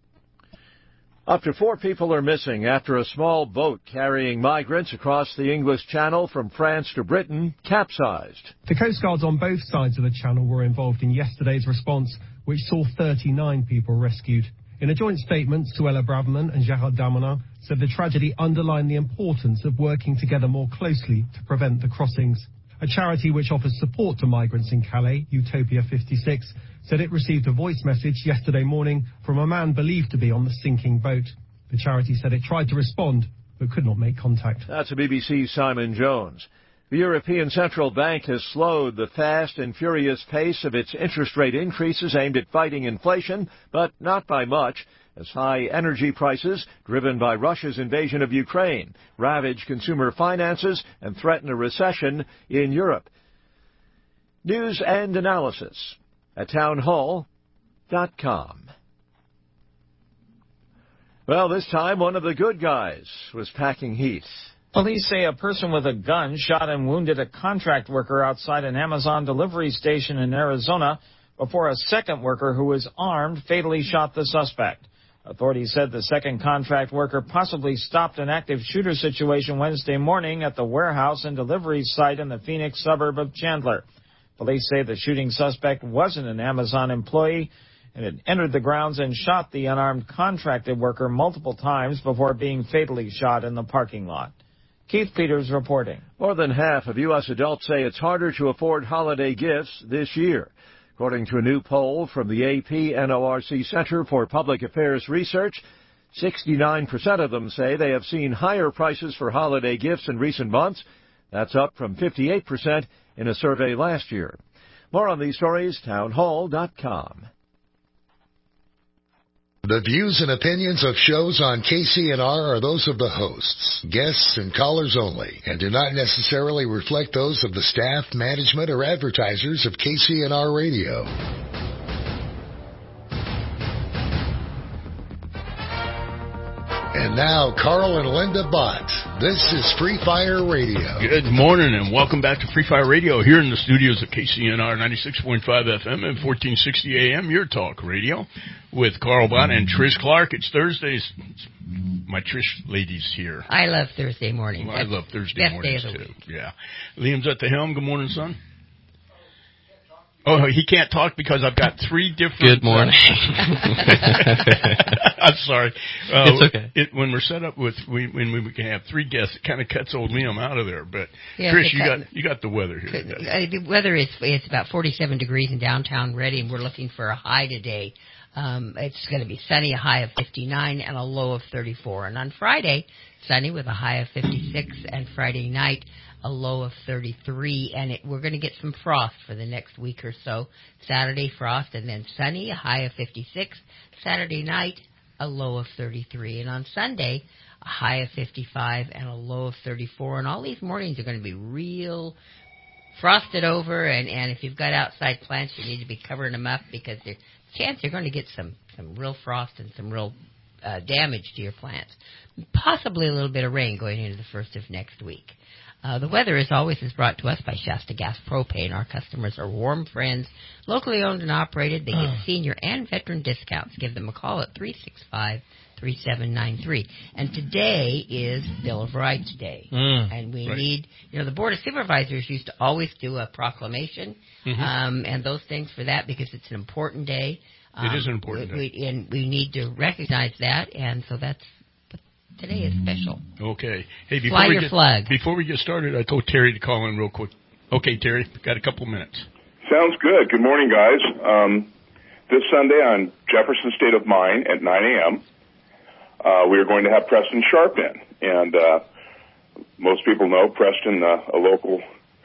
Up to four people are missing after a small boat carrying migrants across the English Channel from France to Britain capsized. The Coast Guards on both sides of the Channel were involved in yesterday's response, which saw thirty-nine people rescued. In a joint statement, Suella Braverman and Gérald Darmanin said the tragedy underlined the importance of working together more closely to prevent the crossings. A charity which offers support to migrants in Calais, Utopia fifty-six, said it received a voice message yesterday morning from a man believed to be on the sinking boat. The charity said it tried to respond, but could not make contact. That's a B B C's Simon Jones. The European Central Bank has slowed the fast and furious pace of its interest rate increases aimed at fighting inflation, but not by much, as high energy prices, driven by Russia's invasion of Ukraine, ravage consumer finances and threaten a recession in Europe. News and analysis at town hall dot com. Well, this time one of the good guys was packing heat. Police say a person with a gun shot and wounded a contract worker outside an Amazon delivery station in Arizona before a second worker who was armed fatally shot the suspect. Authorities said the second contract worker possibly stopped an active shooter situation Wednesday morning at the warehouse and delivery site in the Phoenix suburb of Chandler. Police say the shooting suspect wasn't an Amazon employee and had entered the grounds and shot the unarmed contracted worker multiple times before being fatally shot in the parking lot. Keith Peters reporting. More than half of U S adults say it's harder to afford holiday gifts this year. According to a new poll from the A P N O R C Center for Public Affairs Research, sixty-nine percent of them say they have seen higher prices for holiday gifts in recent months. That's up from fifty-eight percent in a survey last year. More on these stories, town hall dot com. The views and opinions of shows on K C N R are those of the hosts, guests, and callers only, and do not necessarily reflect those of the staff, management, or advertisers of K C N R Radio. And now, Carl and Linda Bott. This is Free Fire Radio. Good morning, and welcome back to Free Fire Radio here in the studios of K C N R ninety-six point five F M and fourteen sixty A M, your talk radio, with Carl Bott and Trish Clark. It's Thursdays. My Trish lady's here. I love Thursday mornings. Well, I love Thursday best mornings, day of the too. week. Yeah. Liam's at the helm. Good morning, son. Oh, he can't talk because I've got three different... Good morning. I'm sorry. Uh, it's okay. It, when we're set up with, we, when we can have three guests, it kind of cuts old Liam out of there. But, yeah, Trish, you got you got the weather here could, today. Uh, the weather is it's about forty-seven degrees in downtown Reading. We're looking for a high today. Um, it's going to be sunny, a high of fifty-nine, and a low of thirty-four. And on Friday, sunny with a high of fifty-six, and Friday night, a low of thirty-three, and it, we're going to get some frost for the next week or so. Saturday, frost, and then sunny, a high of fifty-six. Saturday night, a low of thirty-three. And on Sunday, a high of fifty-five and a low of thirty-four. And all these mornings are going to be real frosted over, and, and if you've got outside plants, you need to be covering them up because there's a chance you're going to get some, some real frost and some real uh, damage to your plants. Possibly a little bit of rain going into the first of next week. Uh, the weather, as always, is brought to us by Shasta Gas Propane. Our customers are warm friends, locally owned and operated. They get senior and veteran discounts. Give them a call at three six five, three seven nine three. And today is Bill of Rights Day. Mm, and we right. need, you know, the Board of Supervisors used to always do a proclamation Mm-hmm. um, and those things for that because it's an important day. Um, it is an important we, day. We, and we need to recognize that, and so that's today is special. Okay. Hey, before Fly we your get, flag. Before we get started, I told Terry to call in real quick. Okay, Terry, got a couple minutes. Sounds good. Good morning, guys. Um, this Sunday on Jefferson State of Mind at nine a.m., uh, we are going to have Preston Sharp in. And uh, most people know Preston, uh, a local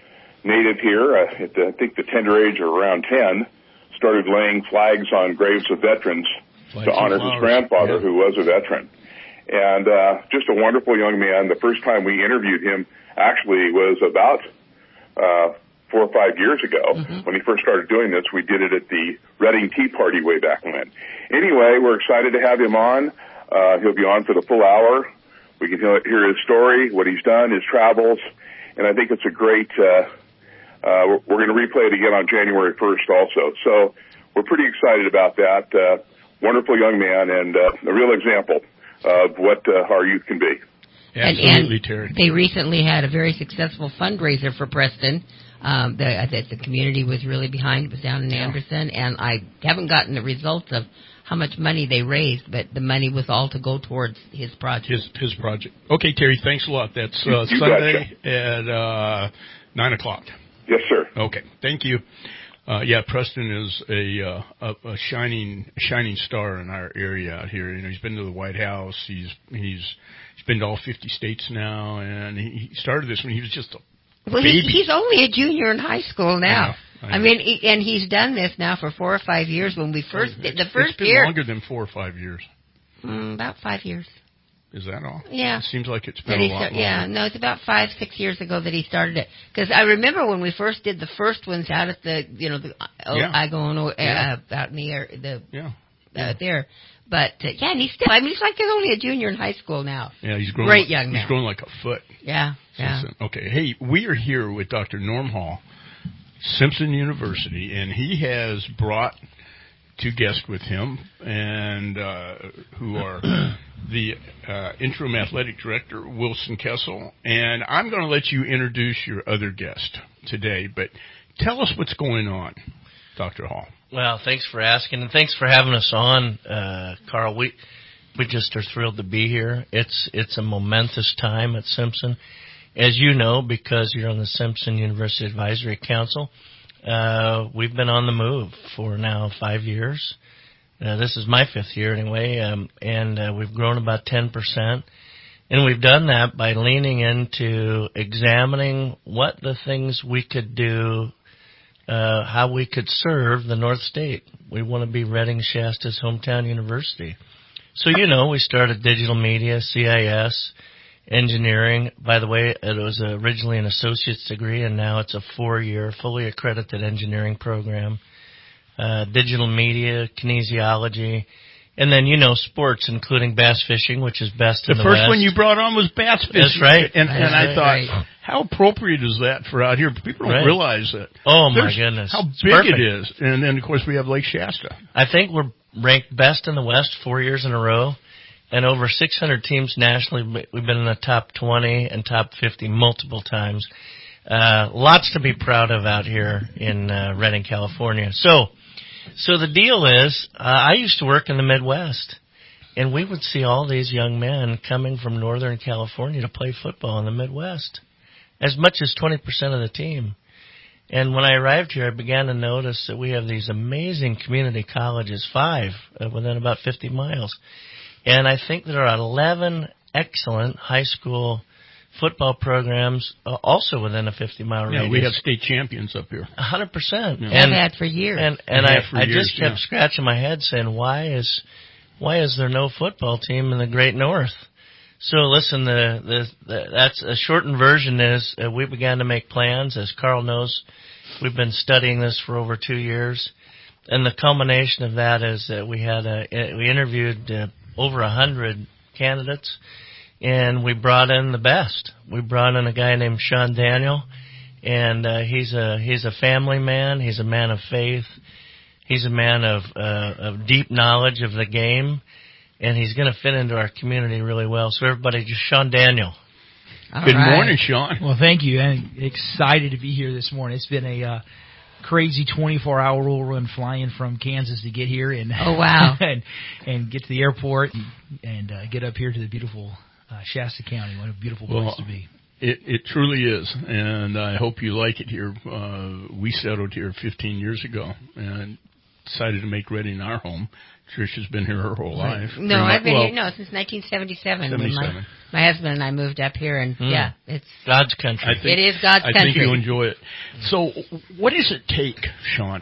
native here, uh, at the, I think the tender age of around ten, started laying flags on graves of veterans Flags to honor his grandfather, yeah. who was a veteran. And uh, just a wonderful young man. The first time we interviewed him actually was about uh, four or five years ago mm-hmm. when he first started doing this. We did it at the Reading Tea Party way back when. Anyway, we're excited to have him on. Uh, he'll be on for the full hour. We can hear his story, what he's done, his travels, and I think it's a great. Uh, uh, we're going to replay it again on January first also. So we're pretty excited about that. Uh, wonderful young man and uh, a real example of what uh, our youth can be. Absolutely, and, and Terry. They recently had a very successful fundraiser for Preston um, that the, the community was really behind. It was down in yeah. Anderson, and I haven't gotten the results of how much money they raised, but the money was all to go towards his project. His his project. Okay, Terry, thanks a lot. That's uh, you Sunday betcha. at uh, nine o'clock. Yes, sir. Okay, thank you. Uh, yeah, Preston is a, uh, a a shining shining star in our area out here. You know, he's been to the White House. He's he's he's been to all fifty states now, and he, he started this when he was just a well, baby. He's, he's only a junior in high school now. I, know, I, I mean, he, and he's done this now for four or five years. When we first did the first it's been year, longer than four or five years. Mm, about five years. Is that all? Yeah. It seems like it's been That a he lot start, longer. Yeah, no, it's about five, six years ago that he started it. Because I remember when we first did the first ones out at the, you know, the uh, Yeah. Igono, uh, Yeah. out in the air, the Yeah. uh, there. But uh, yeah, and he's still. I mean, he's like he's only a junior in high school now. Yeah, he's grown. Great young man. He's grown like a foot. Yeah, yeah. Since then. Okay, hey, we are here with Doctor Norm Hall, Simpson University, and he has brought two guests with him, and uh, who are the uh, interim athletic director, Wilson Kessel, and I'm going to let you introduce your other guest today, but tell us what's going on, Doctor Hall. Well, thanks for asking, and thanks for having us on, uh, Carl. We we just are thrilled to be here. It's it's a momentous time at Simpson, as you know, because you're on the Simpson University Advisory Council. Uh, we've been on the move for now five years. Uh, this is my fifth year anyway, um, and uh, we've grown about ten percent. And we've done that by leaning into examining what the things we could do, uh, how we could serve the North State. We want to be Reading Shasta's hometown university. So, you know, we started digital media, C I S, engineering. By the way, it was originally an associate's degree, and now it's a four-year, fully accredited engineering program. Uh, digital media, kinesiology, and then, you know, sports, including bass fishing, which is best in the The first West. one you brought on was bass fishing. That's right. And, That's and I right, thought, right. how appropriate is that for out here? People don't Right. realize that. Oh, my There's goodness. How It's big perfect. it is. And then, of course, we have Lake Shasta. I think we're ranked best in the West four years in a row, and over six hundred teams nationally. We've been in the top twenty and top fifty multiple times. Uh, lots to be proud of out here in uh, Redding, California. So, so the deal is, uh, I used to work in the Midwest, and we would see all these young men coming from Northern California to play football in the Midwest, as much as twenty percent of the team. And when I arrived here, I began to notice that we have these amazing community colleges, five, uh, within about fifty miles. And I think there are eleven excellent high school football programs uh, also within a fifty-mile radius. Yeah, we have state champions up here. A hundred percent. Yeah. And I've had for years. And, and We I, have for I years, just kept yeah. scratching my head saying, why is why is there no football team in the Great North? So listen, the, the, the that's a shortened version is uh, we began to make plans. As Carl knows, we've been studying this for over two years, and the culmination of that is that we had a we interviewed uh, over a hundred candidates, and we brought in the best. We brought in a guy named Sean Daniel, and uh, he's a he's a family man. He's a man of faith. He's a man of uh, of deep knowledge of the game, and he's going to fit into our community really well. So everybody, just Sean Daniel. All Good right. morning, Sean. Well, thank you. I'm excited to be here this morning. It's been a uh, crazy twenty-four hour roll run flying from Kansas to get here, and Oh, wow. and, and get to the airport and, and uh, get up here to the beautiful uh, Shasta County. What a beautiful place Well, to be. It, it truly is, and I hope you like it here. Uh, we settled here fifteen years ago and decided to make Reading our home. Trish has been here her whole life. No, Pretty I've been much- here no since nineteen seventy-seven. When my seventy-seven. my husband and I moved up here, and Hmm. yeah, it's God's country. I think, It is God's I country. think you'll enjoy it. So, what does it take, Sean,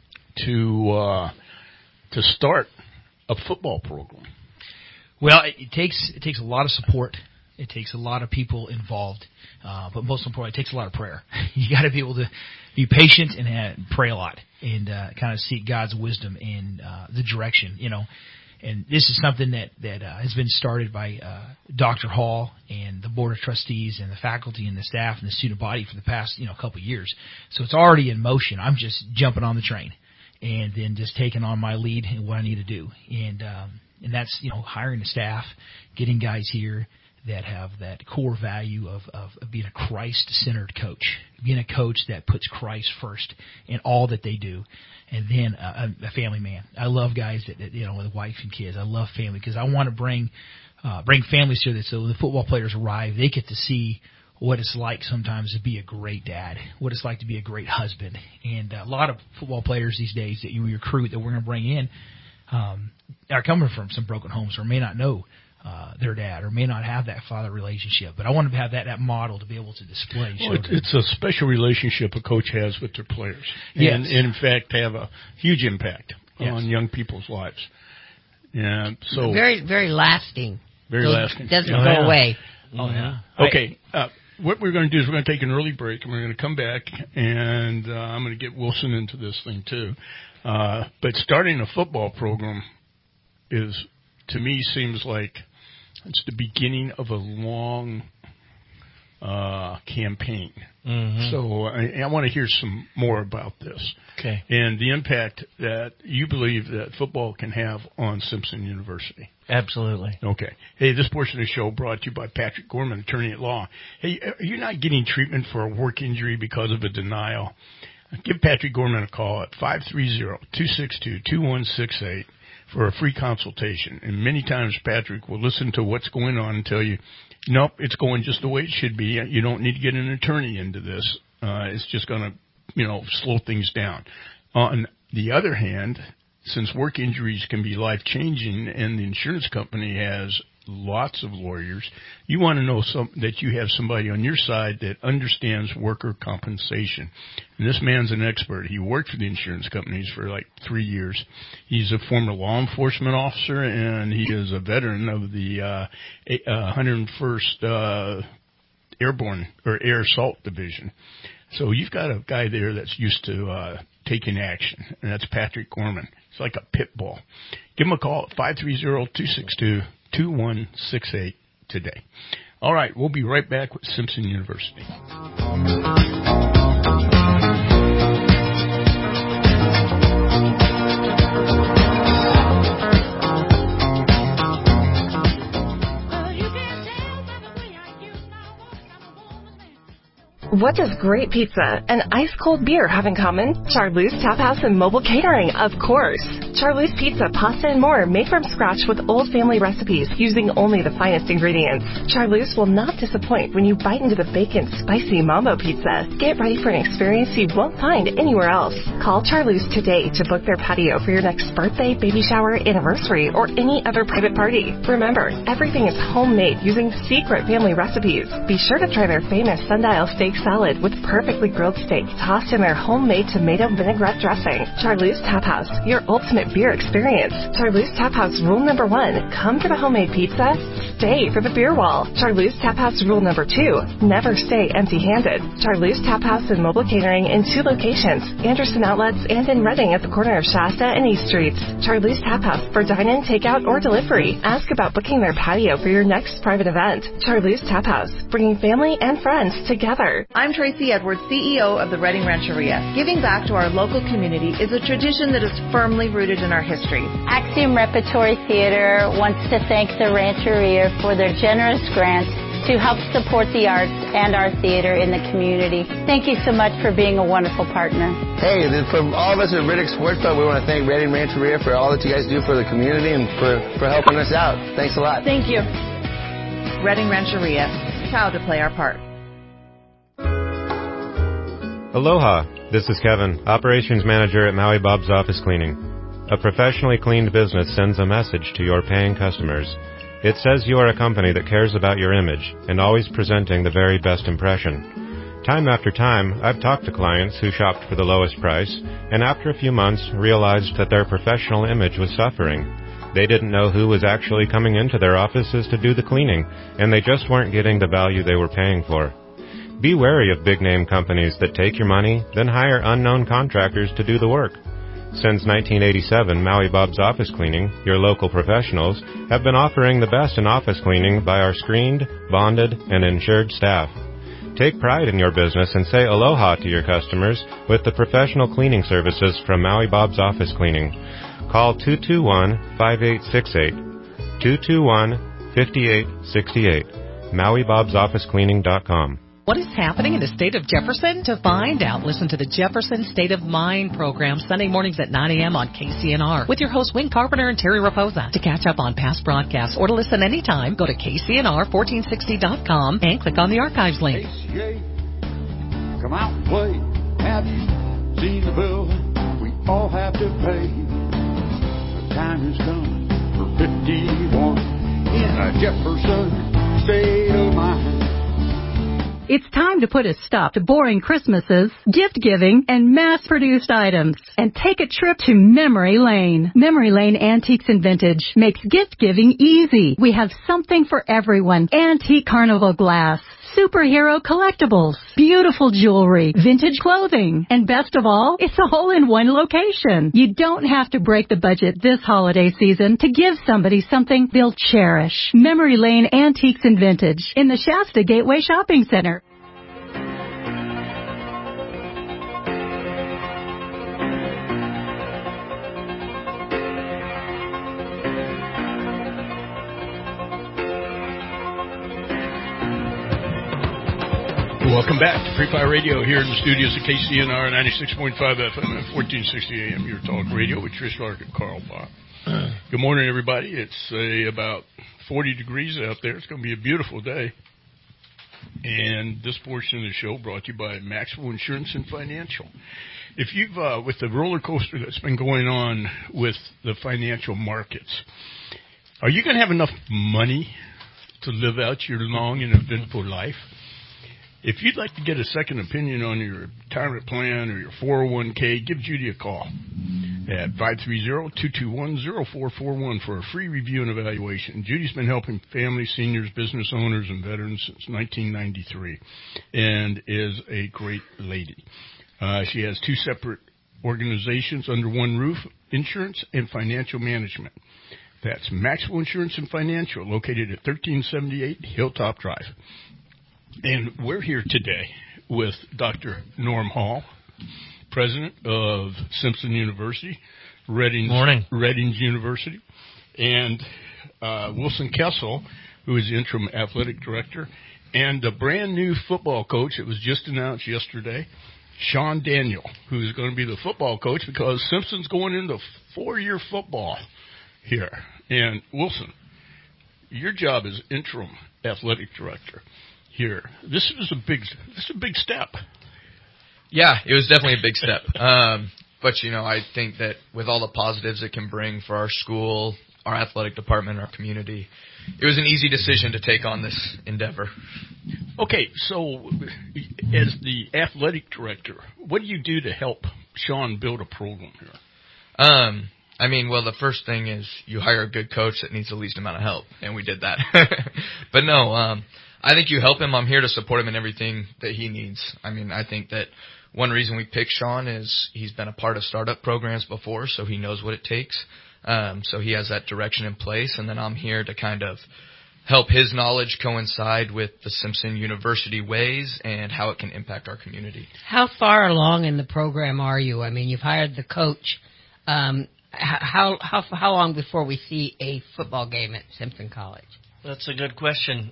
to uh, to start a football program? Well, it, it takes it takes a lot of support. It takes a lot of people involved, uh, but most importantly, it takes a lot of prayer. You got to be able to be patient and uh, pray a lot, and uh, kind of seek God's wisdom in uh, the direction, you know. And this is something that that uh, has been started by uh, Doctor Hall and the board of trustees and the faculty and the staff and the student body for the past you know couple of years. So it's already in motion. I'm just jumping on the train, and then just taking on my lead and what I need to do, and um, and that's you know hiring the staff, getting guys here that have that core value of, of, of being a Christ-centered coach, being a coach that puts Christ first in all that they do, and then a, a family man. I love guys that, that you know with a wife and kids. I love family because I want to bring uh, bring families here that so when the football players arrive, they get to see what it's like sometimes to be a great dad, what it's like to be a great husband, and a lot of football players these days that you recruit that we're going to bring in um, are coming from some broken homes or may not know Uh, their dad, or may not have that father relationship, but I want to have that, that model to be able to display. Well, it, it's a special relationship a coach has with their players, Yes. and, and in fact have a huge impact Yes. on young people's lives. And so, very very lasting. Very So lasting. It doesn't oh, go yeah. away. Oh, yeah. Okay. Uh, what we're going to do is we're going to take an early break, and we're going to come back, and uh, I'm going to get Wilson into this thing too. Uh, but starting a football program is, to me, seems like it's the beginning of a long uh, campaign. Mm-hmm. So I, I want to hear some more about this. Okay. And the impact that you believe that football can have on Simpson University. Absolutely. Okay. Hey, this portion of the show brought to you by Patrick Gorman, attorney at law. Hey, are you not getting treatment for a work injury because of a denial? Give Patrick Gorman a call at five three zero, two six two, two one six eight for a free consultation. And many times Patrick will listen to what's going on and tell you, nope, it's going just the way it should be. You don't need to get an attorney into this. Uh, it's just going to, you know, slow things down. On the other hand, since work injuries can be life-changing and the insurance company has lots of lawyers, you want to know some, that you have somebody on your side that understands worker compensation. And this man's an expert. He worked for the insurance companies for like three years. He's a former law enforcement officer, and he is a veteran of the uh, one hundred first uh, Airborne or Air Assault Division. So you've got a guy there that's used to uh, taking action, and that's Patrick Gorman. It's like a pit bull. Give him a call at five three zero, two six two, two one six eight today. All right, we'll be right back with Simpson University. What does great pizza and ice-cold beer have in common? Charlie's Tap House and Mobile Catering, of course. Charlie's Pizza, pasta, and more made from scratch with old family recipes using only the finest ingredients. Charlie's will not disappoint when you bite into the bacon, spicy Mambo pizza. Get ready for an experience you won't find anywhere else. Call Charlie's today to book their patio for your next birthday, baby shower, anniversary, or any other private party. Remember, everything is homemade using secret family recipes. Be sure to try their famous sundial steak salad with perfectly grilled steak tossed in their homemade tomato vinaigrette dressing. Charlie's Tap House, your ultimate beer experience. Charlie's Tap House rule number one, come for the homemade pizza, stay for the beer wall. Charlie's Tap House rule number two, never stay empty-handed. Charlie's Tap House and Mobile Catering in two locations, Anderson Outlets and in Reading at the corner of Shasta and East Streets. Charlie's Tap House for dine-in, takeout, or delivery. Ask about booking their patio for your next private event. Charlie's Tap House, bringing family and friends together. I'm Tracy Edwards, C E O of the Reading Rancheria. Giving back to our local community is a tradition that is firmly rooted in our history. Axiom Repertory Theater wants to thank the Rancheria for their generous grant to help support the arts and our theater in the community. Thank you so much for being a wonderful partner. Hey, from all of us at Riddick Sports Club, we want to thank Reading Rancheria for all that you guys do for the community and for, for helping us out. Thanks a lot. Thank you. Reading Rancheria, proud to play our part. Aloha, this is Kevin, Operations Manager at Maui Bob's Office Cleaning. A professionally cleaned business sends a message to your paying customers. It says you are a company that cares about your image and always presenting the very best impression. Time after time, I've talked to clients who shopped for the lowest price and after a few months realized that their professional image was suffering. They didn't know who was actually coming into their offices to do the cleaning, and they just weren't getting the value they were paying for. Be wary of big-name companies that take your money, then hire unknown contractors to do the work. Since nineteen eighty-seven, Maui Bob's Office Cleaning, your local professionals, have been offering the best in office cleaning by our screened, bonded, and insured staff. Take pride in your business and say aloha to your customers with the professional cleaning services from Maui Bob's Office Cleaning. Call two two one, five eight six eight, two two one, five eight six eight, Maui Bob's Office Cleaning dot com. What is happening in the state of Jefferson? To find out, listen to the Jefferson State of Mind program Sunday mornings at nine a.m. on K C N R with your hosts Wayne Carpenter and Terry Raposa. To catch up on past broadcasts or to listen anytime, go to K C N R fourteen sixty dot com and click on the archives link. A C A, come out and play. Have you seen the bill we all have to pay? The time has come for fifty-one in a Jefferson State of Mind. It's time to put a stop to boring Christmases, gift-giving, and mass-produced items, and take a trip to Memory Lane. Memory Lane Antiques and Vintage makes gift-giving easy. We have something for everyone. Antique carnival glass, superhero collectibles, beautiful jewelry, vintage clothing, and best of all, it's all in one location. You don't have to break the budget this holiday season to give somebody something they'll cherish. Memory Lane Antiques and Vintage in the Shasta Gateway Shopping Center. Welcome back to Free Fire Radio here in the studios of K C N R ninety-six point five F M and fourteen sixty A M, your talk radio with Trish Lark and Carl Bob. Good morning, everybody. It's uh, about forty degrees out there. It's going to be a beautiful day. And this portion of the show brought to you by Maxwell Insurance and Financial. If you've, uh, with the roller coaster that's been going on with the financial markets, are you going to have enough money to live out your long and eventful life? If you'd like to get a second opinion on your retirement plan or your four oh one k, give Judy a call at five three zero, two two one, zero four four one for a free review and evaluation. Judy's been helping families, seniors, business owners, and veterans since nineteen ninety-three and is a great lady. Uh, she has two separate organizations under one roof, insurance and financial management. That's Maxwell Insurance and Financial, located at thirteen seventy-eight Hilltop Drive. And we're here today with Doctor Norm Hall, president of Simpson University, Redding's, Morning. Redding's University, and uh, Wilson Kessel, who is the interim athletic director, and a brand new football coach that was just announced yesterday, Sean Daniel, who is going to be the football coach because Simpson's going into four-year football here. And Wilson, your job is interim athletic director here. This is a big, this is a big step. Yeah, it was definitely a big step. Um, but, you know, I think that with all the positives it can bring for our school, our athletic department, our community, it was an easy decision to take on this endeavor. Okay, so as the athletic director, what do you do to help Sean build a program here? Um, I mean, well, the first thing is you hire a good coach that needs the least amount of help, and we did that. But no, um, I think you help him. I'm here to support him in everything that he needs. I mean, I think that one reason we picked Sean is he's been a part of startup programs before, so he knows what it takes. Um, so he has that direction in place, and then I'm here to kind of help his knowledge coincide with the Simpson University ways and how it can impact our community. How far along in the program are you? I mean, you've hired the coach. Um, how how how long before we see a football game at Simpson College? That's a good question.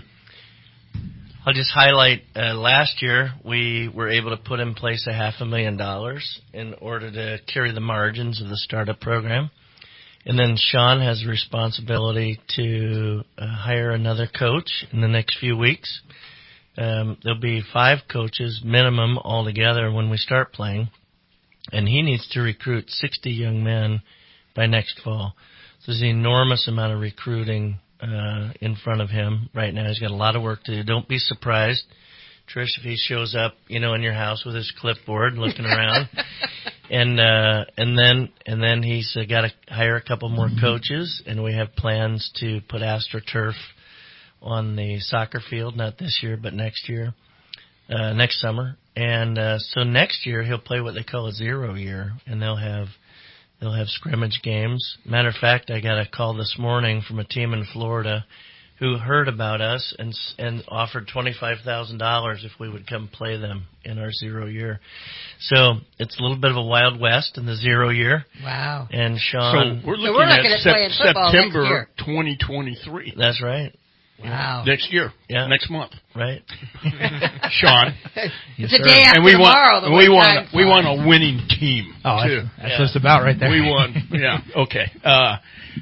I'll just highlight, uh, last year we were able to put in place a half a million dollars in order to carry the margins of the startup program. And then Sean has a responsibility to uh, hire another coach in the next few weeks. Um, there'll be five coaches minimum altogether when we start playing. And he needs to recruit sixty young men by next fall. So there's an enormous amount of recruiting Uh, in front of him right now. He's got a lot of work to do. Don't be surprised, Trish, if he shows up, you know, in your house with his clipboard looking around. And uh, and then and then he's uh, got to hire a couple more coaches, and we have plans to put AstroTurf on the soccer field, not this year, but next year, uh, next summer. And uh, so next year he'll play what they call a zero year, and they'll have They'll have scrimmage games. Matter of fact, I got a call this morning from a team in Florida who heard about us and and offered twenty-five thousand dollars if we would come play them in our zero year. So it's a little bit of a Wild West in the zero year. Wow. And Sean... So we're looking, so we're looking at, at sep- September next twenty twenty-three. That's right. Wow. Next year. Yeah. Next month. Right. Sean. It's the day after and we tomorrow. Want, we, want, we want a winning team, oh, too. That's, that's yeah. what it's about right there. We won. Yeah. Okay. Uh,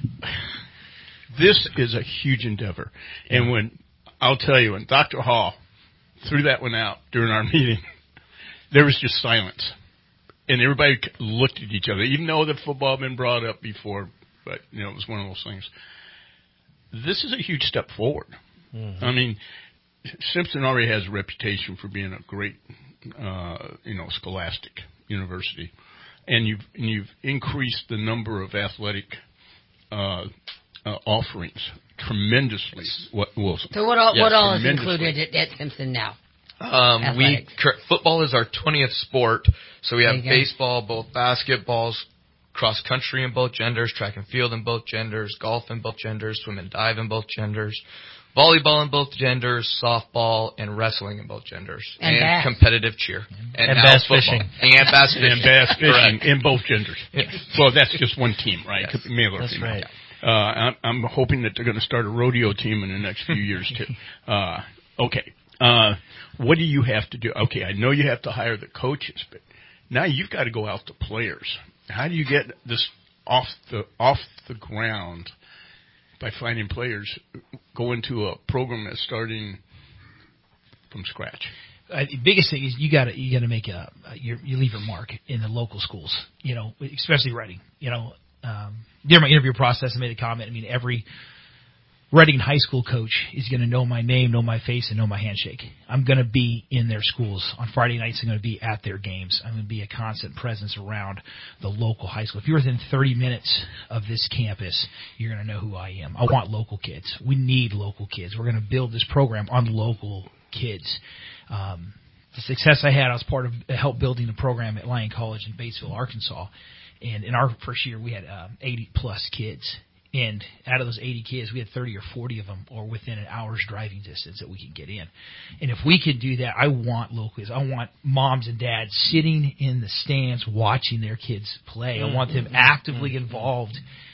this is a huge endeavor. Yeah. And when, I'll tell you, when Doctor Hall threw that one out during our meeting, there was just silence. And everybody looked at each other, even though the football had been brought up before, but, you know, it was one of those things. This is a huge step forward. Mm-hmm. I mean, Simpson already has a reputation for being a great, uh, you know, scholastic university, and you've and you've increased the number of athletic uh, uh, offerings tremendously. What Wilson? So what all yes, what all is included at, at Simpson now? Um, we football is our twentieth sport, so we have baseball, both basketballs, cross country in both genders, track and field in both genders, golf in both genders, swim and dive in both genders, volleyball in both genders, softball and wrestling in both genders, and, and competitive cheer, and, and now bass football. fishing, and bass fishing, and bass fishing Correct. in both genders. Yeah. Well, that's just one team, right? Yes. Could be male or That's female. right. Uh, I'm, I'm hoping that they're going to start a rodeo team in the next few years too. Uh, okay. Uh, what do you have to do? Okay, I know you have to hire the coaches, but now you've got to go out to players. How do you get this off the off the ground by finding players? Go into a program that's starting from scratch. Uh, the biggest thing is you got to you got to make a you you leave your mark in the local schools. You know, especially Reading. You know, um, during my interview process, I made a comment. I mean, every Reading high school coach is going to know my name, know my face, and know my handshake. I'm going to be in their schools. On Friday nights, I'm going to be at their games. I'm going to be a constant presence around the local high school. If you're within thirty minutes of this campus, you're going to know who I am. I want local kids. We need local kids. We're going to build this program on local kids. Um, the success I had, I was part of help building the program at Lyon College in Batesville, Arkansas. And in our first year, we had um, eighty plus kids. And out of those eighty kids, we had thirty or forty of them or within an hour's driving distance that we can get in. And if we can do that, I want local kids. I want moms and dads sitting in the stands watching their kids play. I want them actively involved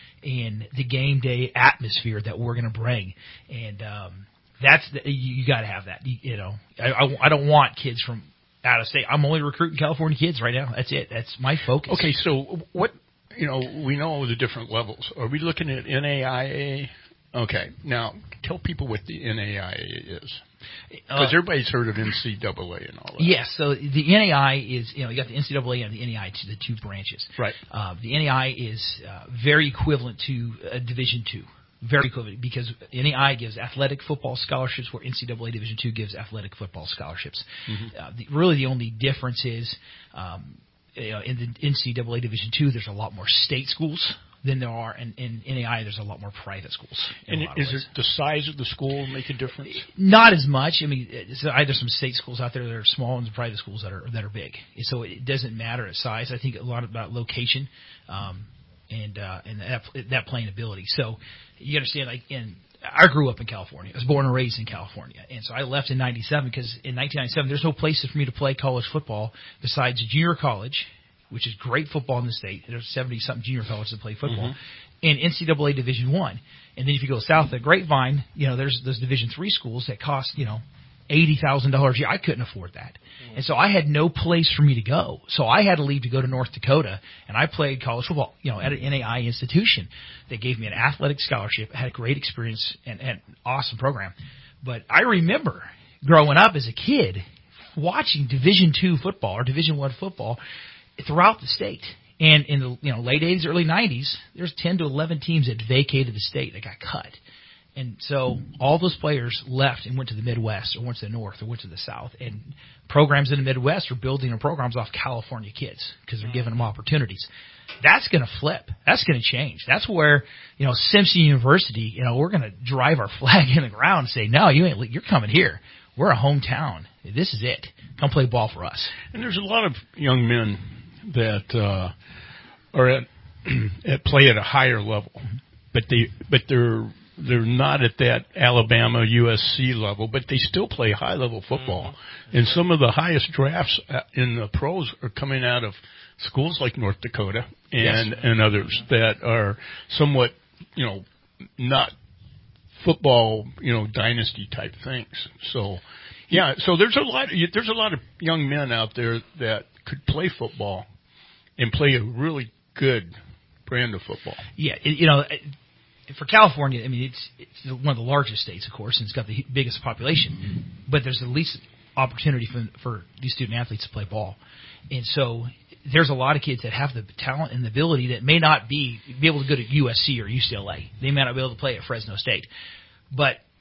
in the game day atmosphere that we're going to bring. And um, that's the, you, you got to have that. You, you know, I, I, I don't want kids from out of state. I'm only recruiting California kids right now. That's it. That's my focus. Okay, so what? You know, we know the different levels. Are we looking at N A I A? Okay. Now, tell people what the N A I A is. Because uh, everybody's heard of N C double A and all that. Yes. So the N A I is, you know, you got the N C double A and the N A I, the two branches. Right. Uh, the N A I is uh, very equivalent to uh, Division two. Very equivalent because N A I gives athletic football scholarships where N C double A Division two gives athletic football scholarships. Mm-hmm. Uh, the, really the only difference is um, you know, in the N C double A Division two, there's a lot more state schools than there are in, in N A I. There's a lot more private schools. And is it the size of the school make a difference? Not as much. I mean, it's either some state schools out there that are small and some private schools that are that are big. So it doesn't matter at size. I think a lot about location um, and uh, and that, that playing ability. So you understand, like in. I grew up in California. I was born and raised in California. And so I left in ninety-seven because in nineteen ninety-seven, there's no places for me to play college football besides junior college, which is great football in the state. There's seventy-something junior colleges that play football, mm-hmm. and N C double A Division One. And then if you go south of Grapevine, you know, there's those Division Three schools that cost, you know, eighty thousand dollars a year. I couldn't afford that. Mm-hmm. And so I had no place for me to go. So I had to leave to go to North Dakota, and I played college football, you know, at an N A I institution. They gave me an athletic scholarship, had a great experience, and, and an awesome program. But I remember growing up as a kid watching Division Two football or Division One football throughout the state. And in the you know late eighties, early nineties, there's ten to eleven teams that vacated the state. They got cut. And so all those players left and went to the Midwest or went to the North or went to the South. And programs in the Midwest are building their programs off California kids because they're giving them opportunities. That's going to flip. That's going to change. That's where, you know, Simpson University, you know, we're going to drive our flag in the ground and say, no, you ain't, you're coming here. We're a hometown. This is it. Come play ball for us. And there's a lot of young men that uh, are at, at play at a higher level, but they but they're they're not at that Alabama U S C level, but they still play high level football. Mm-hmm. And some of the highest drafts in the pros are coming out of schools like North Dakota and yes. and others that are somewhat, you know, not football, you know, dynasty type things. So, yeah, so there's a lot there's a lot of young men out there that could play football and play a really good brand of football. Yeah, it, you know, for California, I mean, it's it's one of the largest states, of course, and it's got the biggest population, but there's the least opportunity for for these student athletes to play ball. And so there's a lot of kids that have the talent and the ability that may not be be able to go to U S C or U C L A. They may not be able to play at Fresno State. But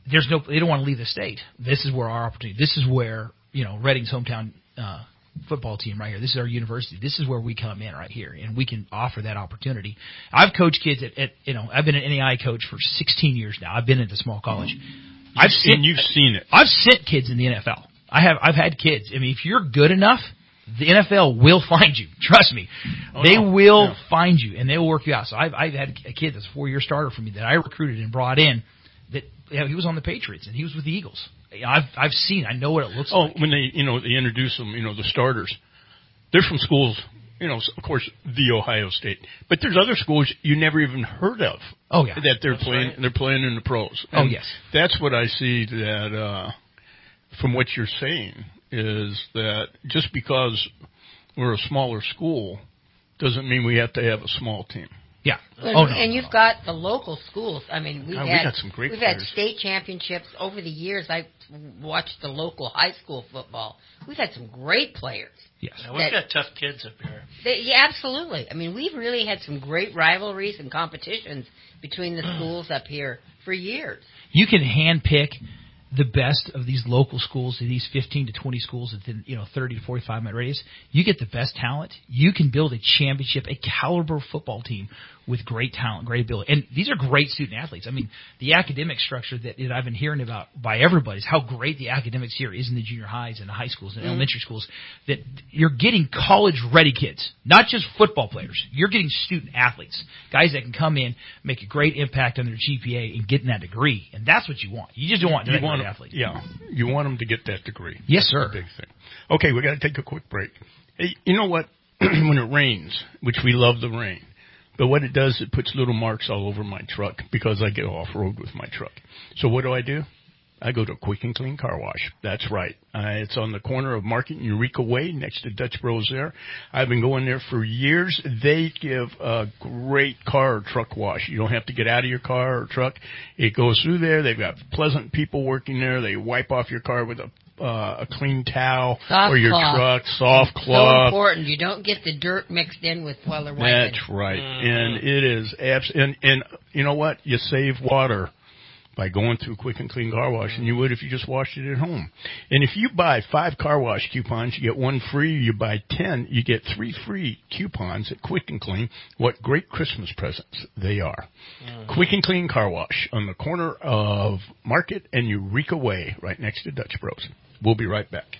there's no, they don't want to leave the state. This is where our opportunity. This is where, you know, Reading's hometown uh, football team right here. This is our university. This is where we come in right here, and we can offer that opportunity. I've coached kids at, at you know, I've been an N A I coach for sixteen years now. I've been at a small college. I've sent, and you've seen it. I've sent kids in the N F L. I have. I've had kids. I mean, if you're good enough, the N F L will find you. Trust me. Oh, they no. will yeah. find you, and they will work you out. So I've, I've had a kid that's a four-year starter for me that I recruited and brought in. That you know, he was on the Patriots and he was with the Eagles. I've I've seen. I know what it looks oh, like. Oh, when they you know they introduce them, you know the starters, they're from schools. You know, of course, the Ohio State, but there's other schools you never even heard of. Oh yeah, that they're that's playing. Right. They're playing in the pros. Oh and yes, that's what I see. That uh, from what you're saying is that just because we're a smaller school doesn't mean we have to have a small team. Yeah. And, oh no. And you've got the local schools. I mean, we've God, had we got some great we've players. had state championships over the years. I watched the local high school football. We've had some great players. Yes. Yeah, we've got tough kids up here. They, yeah, absolutely. I mean, we've really had some great rivalries and competitions between the schools up here for years. You can handpick the best of these local schools, these fifteen to twenty schools within, you know, thirty to forty-five minute radius. You get the best talent. You can build a championship, a caliber football team with great talent, great ability. And these are great student athletes. I mean, the academic structure that, that I've been hearing about by everybody is how great the academics here is in the junior highs and the high schools and Mm-hmm. elementary schools, that you're getting college-ready kids, not just football players. You're getting student athletes, guys that can come in, make a great impact on their G P A and get in that degree. And that's what you want. You just don't want you that want great them, athlete. Yeah, you want them to get that degree. Yes, That's sir. the big thing. Okay, we got to take a quick break. Hey, you know what? When it rains, which we love the rain, but what it does, it puts little marks all over my truck because I get off-road with my truck. So what do I do? I go to Quick and Clean Car Wash. That's right. Uh, it's on the corner of Market and Eureka Way next to Dutch Bros there. I've been going there for years. They give a great car or truck wash. You don't have to get out of your car or truck. It goes through there. They've got pleasant people working there. They wipe off your car with a Uh, a clean towel Soft or your cloth. truck, soft So cloth. important. You don't get the dirt mixed in with while they're wiping. That's right. Mm-hmm. And it is abs- and, and you know what? You save water by going through Quick and Clean Car Wash than you would if you just washed it at home. And if you buy five car wash coupons, you get one free. You buy ten, you get three free coupons at Quick and Clean. What great Christmas presents they are. Mm-hmm. Quick and Clean Car Wash on the corner of Market and Eureka Way, right next to Dutch Bros. We'll be right back.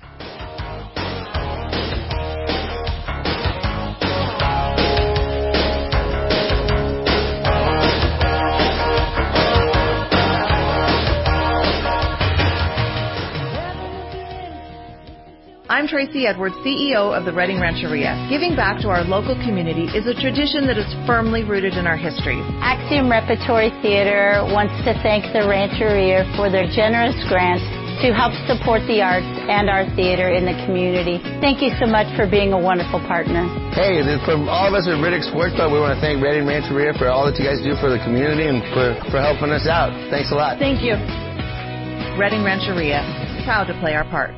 I'm Tracy Edwards, C E O of the Reading Rancheria. Giving back to our local community is a tradition that is firmly rooted in our history. Axiom Repertory Theater wants to thank the Rancheria for their generous grant to help support the arts and our theater in the community. Thank you so much for being a wonderful partner. Hey, from all of us at Riddick Sports Club, we want to thank Reading Rancheria for all that you guys do for the community and for, for helping us out. Thanks a lot. Thank you. Reading Rancheria, proud to play our part.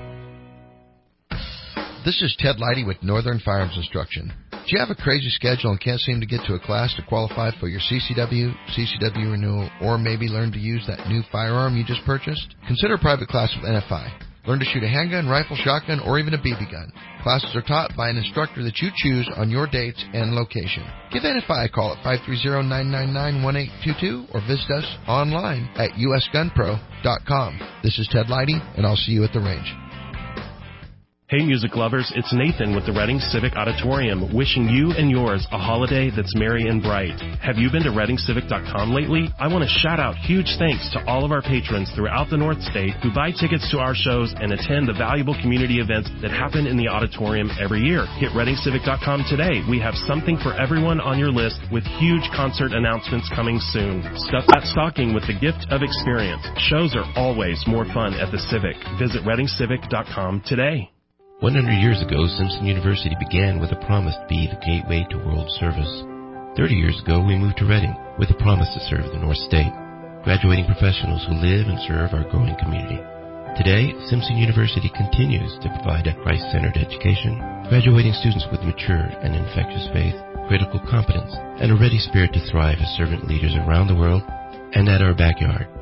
This is Ted Leidy with Northern Firearms Instruction. Do you have a crazy schedule and can't seem to get to a class to qualify for your C C W, C C W renewal, or maybe learn to use that new firearm you just purchased? Consider a private class with N F I. Learn to shoot a handgun, rifle, shotgun, or even a B B gun. Classes are taught by an instructor that you choose on your dates and location. Give N F I a call at five three zero, nine nine nine, one eight two two or visit us online at U S gun pro dot com. This is Ted Leidy, and I'll see you at the range. Hey music lovers, it's Nathan with the Reading Civic Auditorium, wishing you and yours a holiday that's merry and bright. Have you been to reading civic dot com lately? I want to shout out huge thanks to all of our patrons throughout the North State who buy tickets to our shows and attend the valuable community events that happen in the auditorium every year. Hit reading civic dot com today. We have something for everyone on your list with huge concert announcements coming soon. Stuff that stocking with the gift of experience. Shows are always more fun at the Civic. Visit reading civic dot com today. one hundred years ago, Simpson University began with a promise to be the gateway to world service. thirty years ago, we moved to Reading with a promise to serve the North State, graduating professionals who live and serve our growing community. Today, Simpson University continues to provide a Christ-centered education, graduating students with mature and infectious faith, critical competence, and a ready spirit to thrive as servant leaders around the world and at our backyard.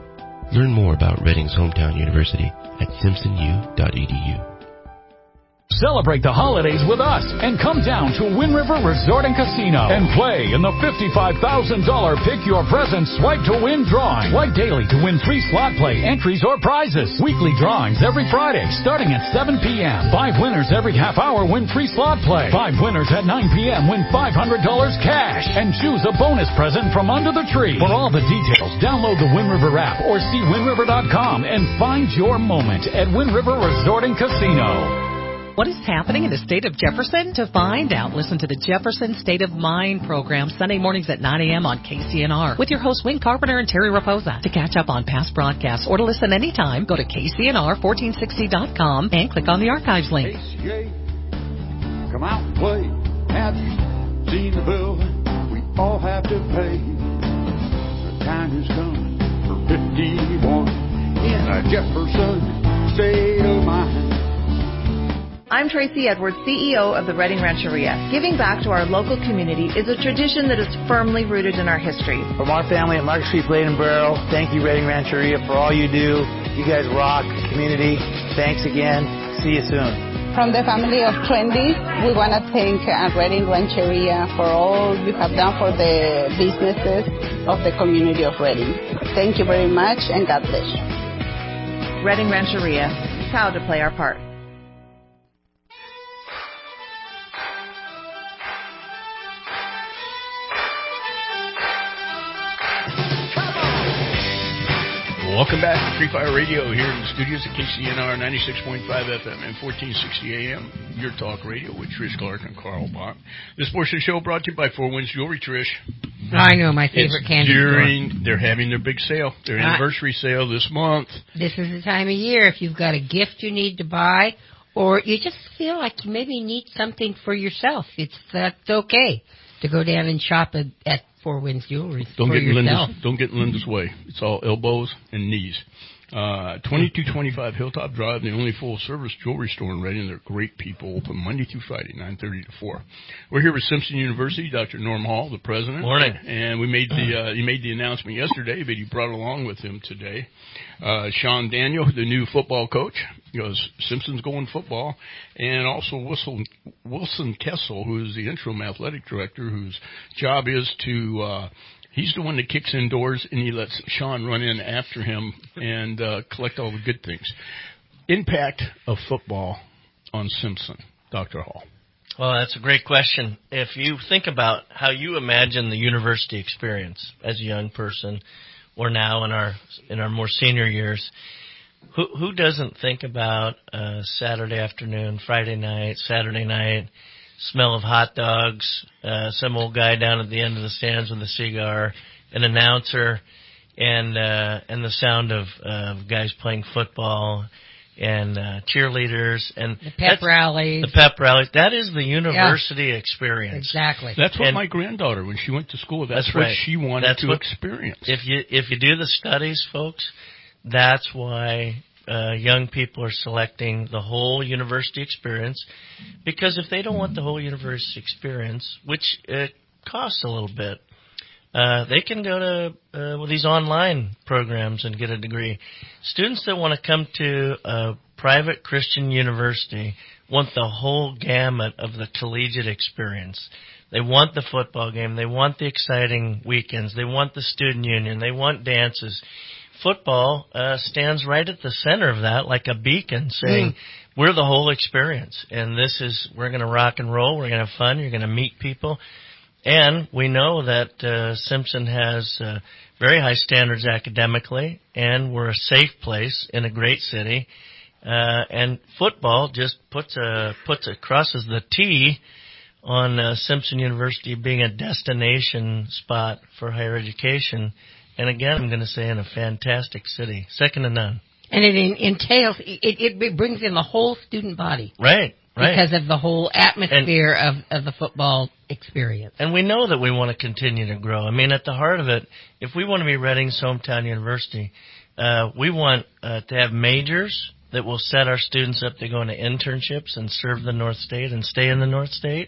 Learn more about Reading's hometown university at simpson u dot e d u. Celebrate the holidays with us and come down to Wind River Resort and Casino and play in the fifty-five thousand dollars Pick Your Present Swipe to Win drawing. Swipe daily to win free slot play, entries, or prizes. Weekly drawings every Friday starting at seven p.m. Five winners every half hour win free slot play. Five winners at nine p.m. win five hundred dollars cash. And choose a bonus present from under the tree. For all the details, download the Wind River app or see wind river dot com and find your moment at Wind River Resort and Casino. What is happening in the state of Jefferson? To find out, listen to the Jefferson State of Mind program Sunday mornings at nine a.m. on K C N R with your hosts Wayne Carpenter and Terry Raposa. To catch up on past broadcasts or to listen anytime, go to K C N R fourteen sixty dot com and click on the archives link. K C A, come out and play. Have you seen the bill we all have to pay? The time has come for fifty-one in a Jefferson State of Mind. I'm Tracy Edwards, C E O of the Reading Rancheria. Giving back to our local community is a tradition that is firmly rooted in our history. From our family at Market Street Blade and Barrel, thank you, Reading Rancheria, for all you do. You guys rock, community. Thanks again. See you soon. From the family of Trendy, we want to thank uh, Reading Rancheria for all you have done for the businesses of the community of Reading. Thank you very much, and God bless you. Reading Rancheria, proud to play our part. Welcome back to Free Fire Radio here in the studios at K C N R ninety-six point five F M and fourteen sixty A M. Your talk radio with Trish Clark and Carl Bach. This portion of the show brought to you by Four Winds Jewelry, Trish. I know, my favorite it's candy during, store. They're having their big sale, their uh, anniversary sale this month. This is the time of year if you've got a gift you need to buy or you just feel like you maybe need something for yourself. It's That's okay to go down and shop at, at Four Winds Jewelry don't for get yourself. Linda's, don't get in Linda's way. It's all elbows and knees. Uh, twenty-two twenty-five Hilltop Drive, the only full-service jewelry store in Reading. They're great people, open Monday through Friday, nine thirty to four. We're here with Simpson University, Doctor Norm Hall, the president. Morning. And we made the uh, he made the announcement yesterday, but he brought along with him today uh, Sean Daniel, the new football coach. He goes, Simpson's going football, and also Wilson, Wilson Kessel, who is the interim athletic director, whose job is to uh, he's the one that kicks indoors, and he lets Sean run in after him and uh, collect all the good things. Impact of football on Simpson, Doctor Hall. Well, that's a great question. If you think about how you imagine the university experience as a young person, or now in our in our more senior years, who who doesn't think about uh, Saturday afternoon, Friday night, Saturday night, smell of hot dogs, uh, some old guy down at the end of the stands with a cigar, an announcer, and uh, and the sound of uh, guys playing football, and uh, cheerleaders, and the pep rallies. The pep rallies. That is the university yeah. experience. Exactly. That's what and my granddaughter, when she went to school, that's, that's what right. she wanted that's to what, experience. If you if you do the studies, folks, that's why uh, young people are selecting the whole university experience, because if they don't want the whole university experience, which it costs a little bit, Uh, they can go to uh, well, these online programs and get a degree. Students that want to come to a private Christian university want the whole gamut of the collegiate experience. They want the football game. They want the exciting weekends. They want the student union. They want dances. Football uh, stands right at the center of that, like a beacon, saying, mm. we're the whole experience. And this is, we're going to rock and roll. We're going to have fun. You're going to meet people. And we know that uh, Simpson has uh, very high standards academically, and we're a safe place in a great city. Uh, and football just puts a puts a crosses the T on uh, Simpson University being a destination spot for higher education. And again, I'm going to say in a fantastic city, second to none. And it in, entails it, it brings in the whole student body, right? Right. Because of the whole atmosphere and, of, of the football experience. And we know that we want to continue to grow. I mean, at the heart of it, if we want to be Reading's hometown university, uh, we want uh, to have majors that will set our students up to go into internships and serve the North State and stay in the North State.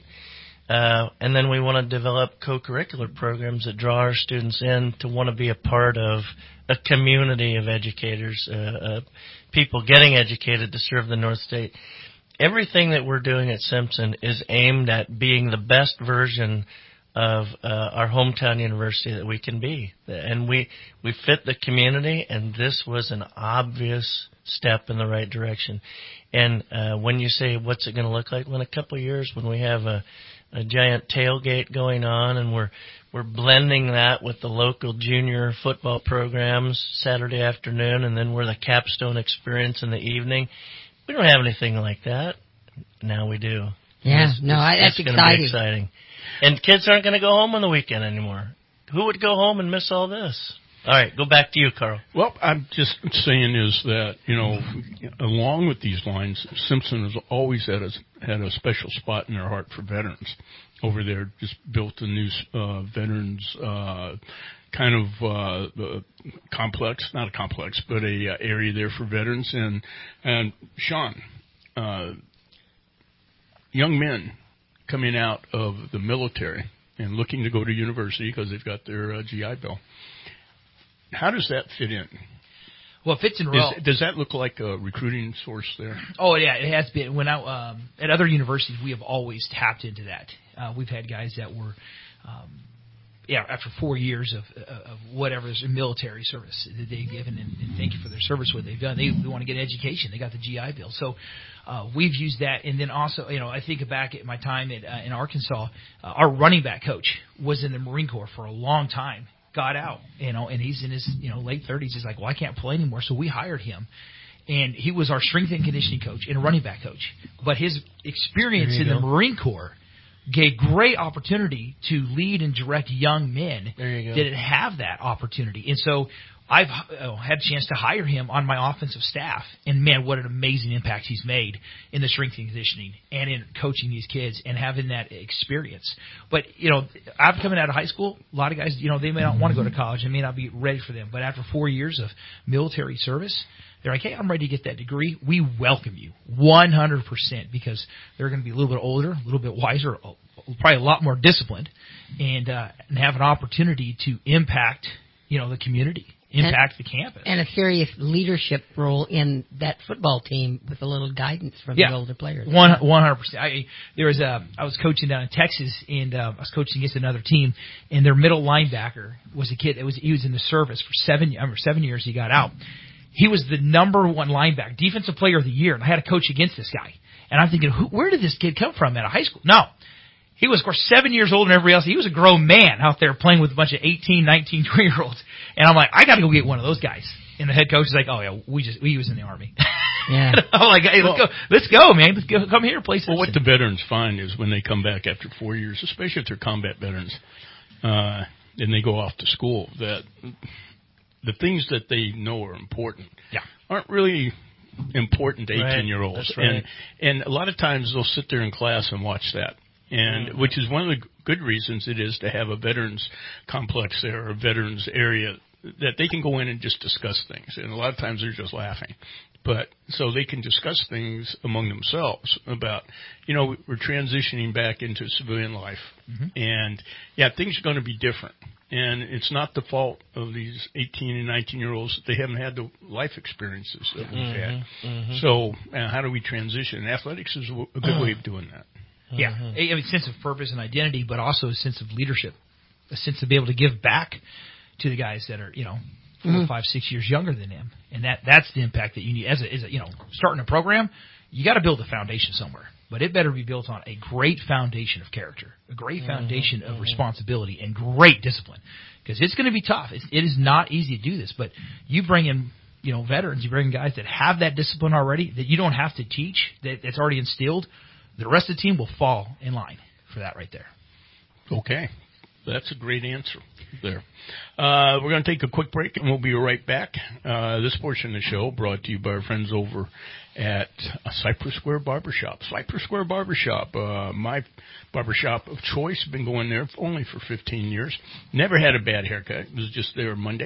Uh, and then we want to develop co-curricular programs that draw our students in to want to be a part of a community of educators, uh, uh, people getting educated to serve the North State. Everything that we're doing at Simpson is aimed at being the best version of uh, our hometown university that we can be. And we, we fit the community, and this was an obvious step in the right direction. And uh, when you say, what's it going to look like? Well, in a couple of years, when we have a, a giant tailgate going on, and we're we're blending that with the local junior football programs Saturday afternoon, and then we're the capstone experience in the evening. We don't have anything like that. Now we do. Yeah, it's, no, it's, I, that's it's exciting. Be exciting. And kids aren't going to go home on the weekend anymore. Who would go home and miss all this? All right, go back to you, Carl. Well, I'm just saying is that, you know, along with these lines, Simpson has always had a, had a special spot in their heart for veterans. Over there, just built a new uh, veterans uh, kind of uh, uh, complex, not a complex, but a uh, area there for veterans. And, and Sean, uh, young men coming out of the military and looking to go to university because they've got their uh, G I Bill. How does that fit in? Well, it fits in well. Is, does that look like a recruiting source there? Oh, yeah, it has been. When I, um, at other universities, we have always tapped into that. Uh, we've had guys that were, um, yeah, after four years of, of whatever is military service that they've given, and, and thank you for their service, what they've done. They, they want to get an education. They got the G I Bill. So uh, we've used that. And then also, you know, I think back at my time at, uh, in Arkansas, uh, our running back coach was in the Marine Corps for a long time. Got out, you know, and he's in his, you know, late thirties. He's like, well, I can't play anymore. So we hired him, and he was our strength and conditioning coach and a running back coach. But his experience in go. the Marine Corps gave great opportunity to lead and direct young men that didn't have that opportunity. And so I've uh, had a chance to hire him on my offensive staff, and man, what an amazing impact he's made in the strength and conditioning and in coaching these kids and having that experience. But, you know, after coming out of high school, a lot of guys, you know, they may not want to go to college and may not be ready for them. But after four years of military service, they're like, hey, I'm ready to get that degree. We welcome you one hundred percent because they're going to be a little bit older, a little bit wiser, probably a lot more disciplined, and, uh, and have an opportunity to impact, you know, the community. Impact and, the campus. And a serious leadership role in that football team with a little guidance from yeah. the older players. One hundred percent. I there was a I was coaching down in Texas, and uh, I was coaching against another team, and their middle linebacker was a kid that was he was in the service for seven I remember seven years. He got out. He was the number one linebacker, defensive player of the year, and I had to coach against this guy. And I'm thinking, who, where did this kid come from out of high school? No. He was, of course, seven years older than everybody else. He was a grown man out there playing with a bunch of eighteen, nineteen, twenty-year-olds. And I'm like, I got to go get one of those guys. And the head coach is like, oh, yeah, we just we was in the Army. Yeah. I'm like, hey, let's, well, go, let's go, man. Let's go, come here, play. Well, what the veterans find is when they come back after four years, especially if they're combat veterans, uh, and they go off to school, that the things that they know are important yeah. aren't really important to eighteen-year-olds. Right. And, and a lot of times they'll sit there in class and watch that. And which is one of the good reasons it is to have a veterans complex there, or a veterans area, that they can go in and just discuss things. And a lot of times they're just laughing. But so they can discuss things among themselves about, you know, we're transitioning back into civilian life. Mm-hmm. And, yeah, things are going to be different. And it's not the fault of these eighteen and nineteen-year-olds that they haven't had the life experiences that we've mm-hmm. had. Mm-hmm. So uh, how do we transition? And athletics is a good way of doing that. Yeah, mm-hmm. I mean, sense of purpose and identity, but also a sense of leadership, a sense to be able to give back to the guys that are, you know, four, mm-hmm. five, six years younger than him, and that that's the impact that you need as a, as a you know, starting a program. You got to build a foundation somewhere, but it better be built on a great foundation of character, a great foundation mm-hmm. of responsibility, and great discipline, because it's going to be tough. It's, it is not easy to do this, but you bring in, you know, veterans, you bring in guys that have that discipline already, that you don't have to teach, that that's already instilled. The rest of the team will fall in line for that right there. Okay. That's a great answer there. Uh, we're going to take a quick break, and we'll be right back. Uh, this portion of the show brought to you by our friends over at Cypress Square Barbershop. Cypress Square Barbershop, uh, my barbershop of choice. Been going there only for fifteen years. Never had a bad haircut. It was just there Monday.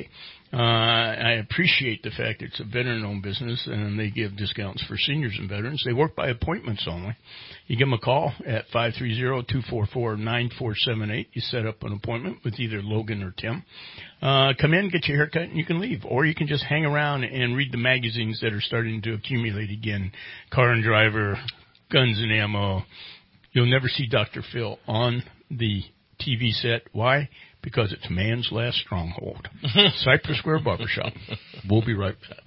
Uh, I appreciate the fact it's a veteran-owned business, and they give discounts for seniors and veterans. They work by appointments only. You give them a call at five three zero, two four four, nine four seven eight. You set up an appointment with either Logan or Tim. Uh, come in, get your haircut, and you can leave. Or you can just hang around and read the magazines that are starting to accumulate again. Car and Driver, Guns and Ammo. You'll never see Doctor Phil on the T V set. Why? Because it's man's last stronghold. Cypress Square Barbershop. We'll be right back.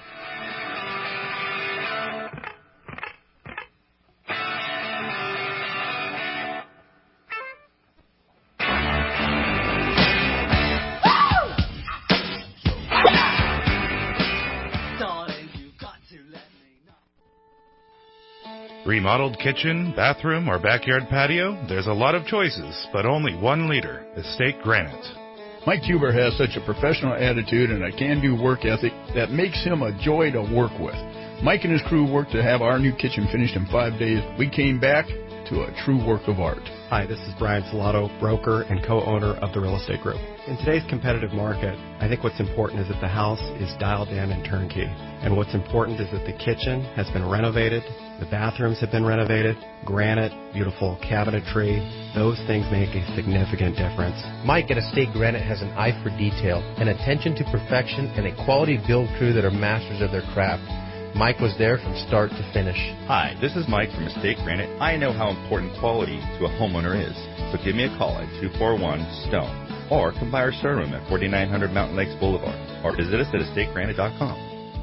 Remodeled kitchen, bathroom, or backyard patio? There's a lot of choices, but only one leader, Estate Granite. Mike Huber has such a professional attitude and a can-do work ethic that makes him a joy to work with. Mike and his crew worked to have our new kitchen finished in five days. We came back to a true work of art. Hi, this is Brian Salato, broker and co-owner of the Real Estate Group. In today's competitive market, I think what's important is that the house is dialed in and turnkey. And what's important is that the kitchen has been renovated, the bathrooms have been renovated, granite, beautiful cabinetry. Those things make a significant difference. Mike at Estate Granite has an eye for detail, an attention to perfection, and a quality build crew that are masters of their craft. Mike was there from start to finish. Hi, this is Mike from Estate Granite. I know how important quality to a homeowner is. So give me a call at two four one, STONE or come by our showroom at forty-nine hundred Mountain Lakes Boulevard or visit us at estate granite dot com.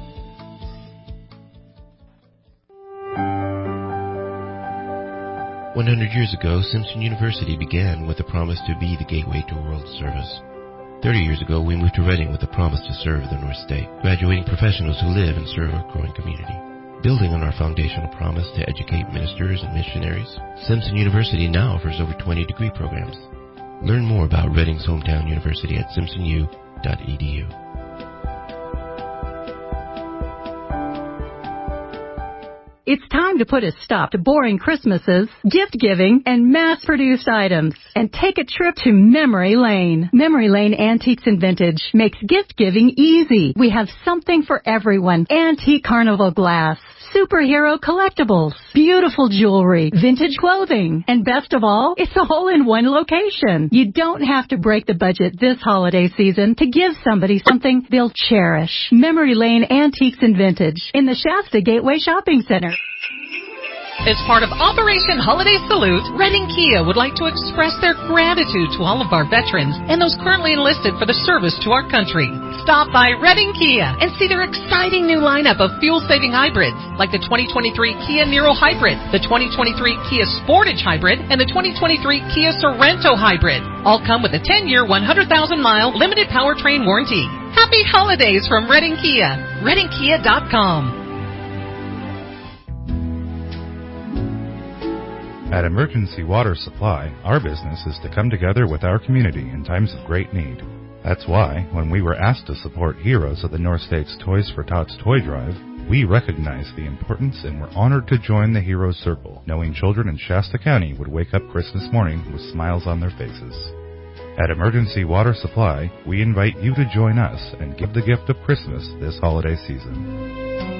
one hundred years ago, Simpson University began with a promise to be the gateway to world service. thirty years ago, we moved to Reading with a promise to serve the North State, graduating professionals who live and serve our growing community. Building on our foundational promise to educate ministers and missionaries, Simpson University now offers over twenty degree programs. Learn more about Reading's hometown university at simpson u dot e d u. It's time to put a stop to boring Christmases, gift-giving, and mass-produced items, and take a trip to Memory Lane. Memory Lane Antiques and Vintage makes gift-giving easy. We have something for everyone. Antique carnival glass, superhero collectibles, beautiful jewelry, vintage clothing, and best of all, it's all in one location. You don't have to break the budget this holiday season to give somebody something they'll cherish. Memory Lane Antiques and Vintage in the Shasta Gateway Shopping Center. As part of Operation Holiday Salute, Reading Kia would like to express their gratitude to all of our veterans and those currently enlisted for the service to our country. Stop by Reading Kia and see their exciting new lineup of fuel-saving hybrids, like the twenty twenty-three Kia Niro Hybrid, the twenty twenty-three Kia Sportage Hybrid, and the twenty twenty-three Kia Sorento Hybrid. All come with a ten-year, one hundred thousand mile limited powertrain warranty. Happy holidays from Reading Kia. reading kia dot com. At Emergency Water Supply, our business is to come together with our community in times of great need. That's why, when we were asked to support Heroes of the North State's Toys for Tots Toy Drive, we recognized the importance and were honored to join the Heroes Circle, knowing children in Shasta County would wake up Christmas morning with smiles on their faces. At Emergency Water Supply, we invite you to join us and give the gift of Christmas this holiday season.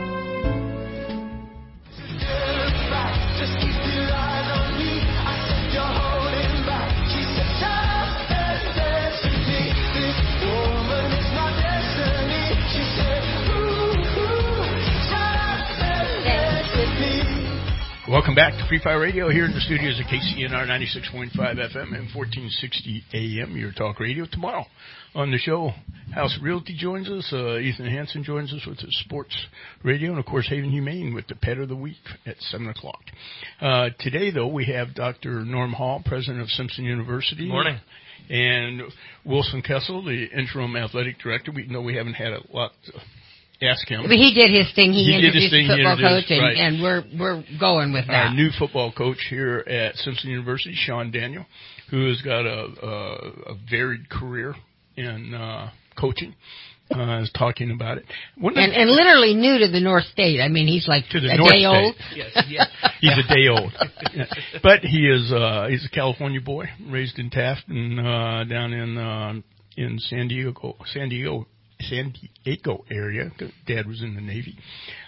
Welcome back to Free Fire Radio here in the studios of K C N R ninety-six point five F M and fourteen sixty A M, your talk radio. Tomorrow on the show, House Realty joins us. Uh, Ethan Hansen joins us with his sports radio. And, of course, Haven Humane with the Pet of the Week at seven o'clock. Uh, today, though, we have Doctor Norm Hall, president of Simpson University. Morning. And Wilson Kessel, the interim athletic director. We know we haven't had a lot to ask him. But he did his thing. He, he introduced did his thing. the football introduced, coach, and, right. and we're we're going with that. Our new football coach here at Simpson University, Sean Daniel, who has got a, a, a varied career in uh, coaching, uh, is talking about it. And, and literally new to the North State. I mean, he's like to the a North day State. old. Yes, yes. He's a day old. But he is uh, he's a California boy, raised in Taft and uh, down in uh, in San Diego, San Diego. San Diego area. Dad was in the Navy.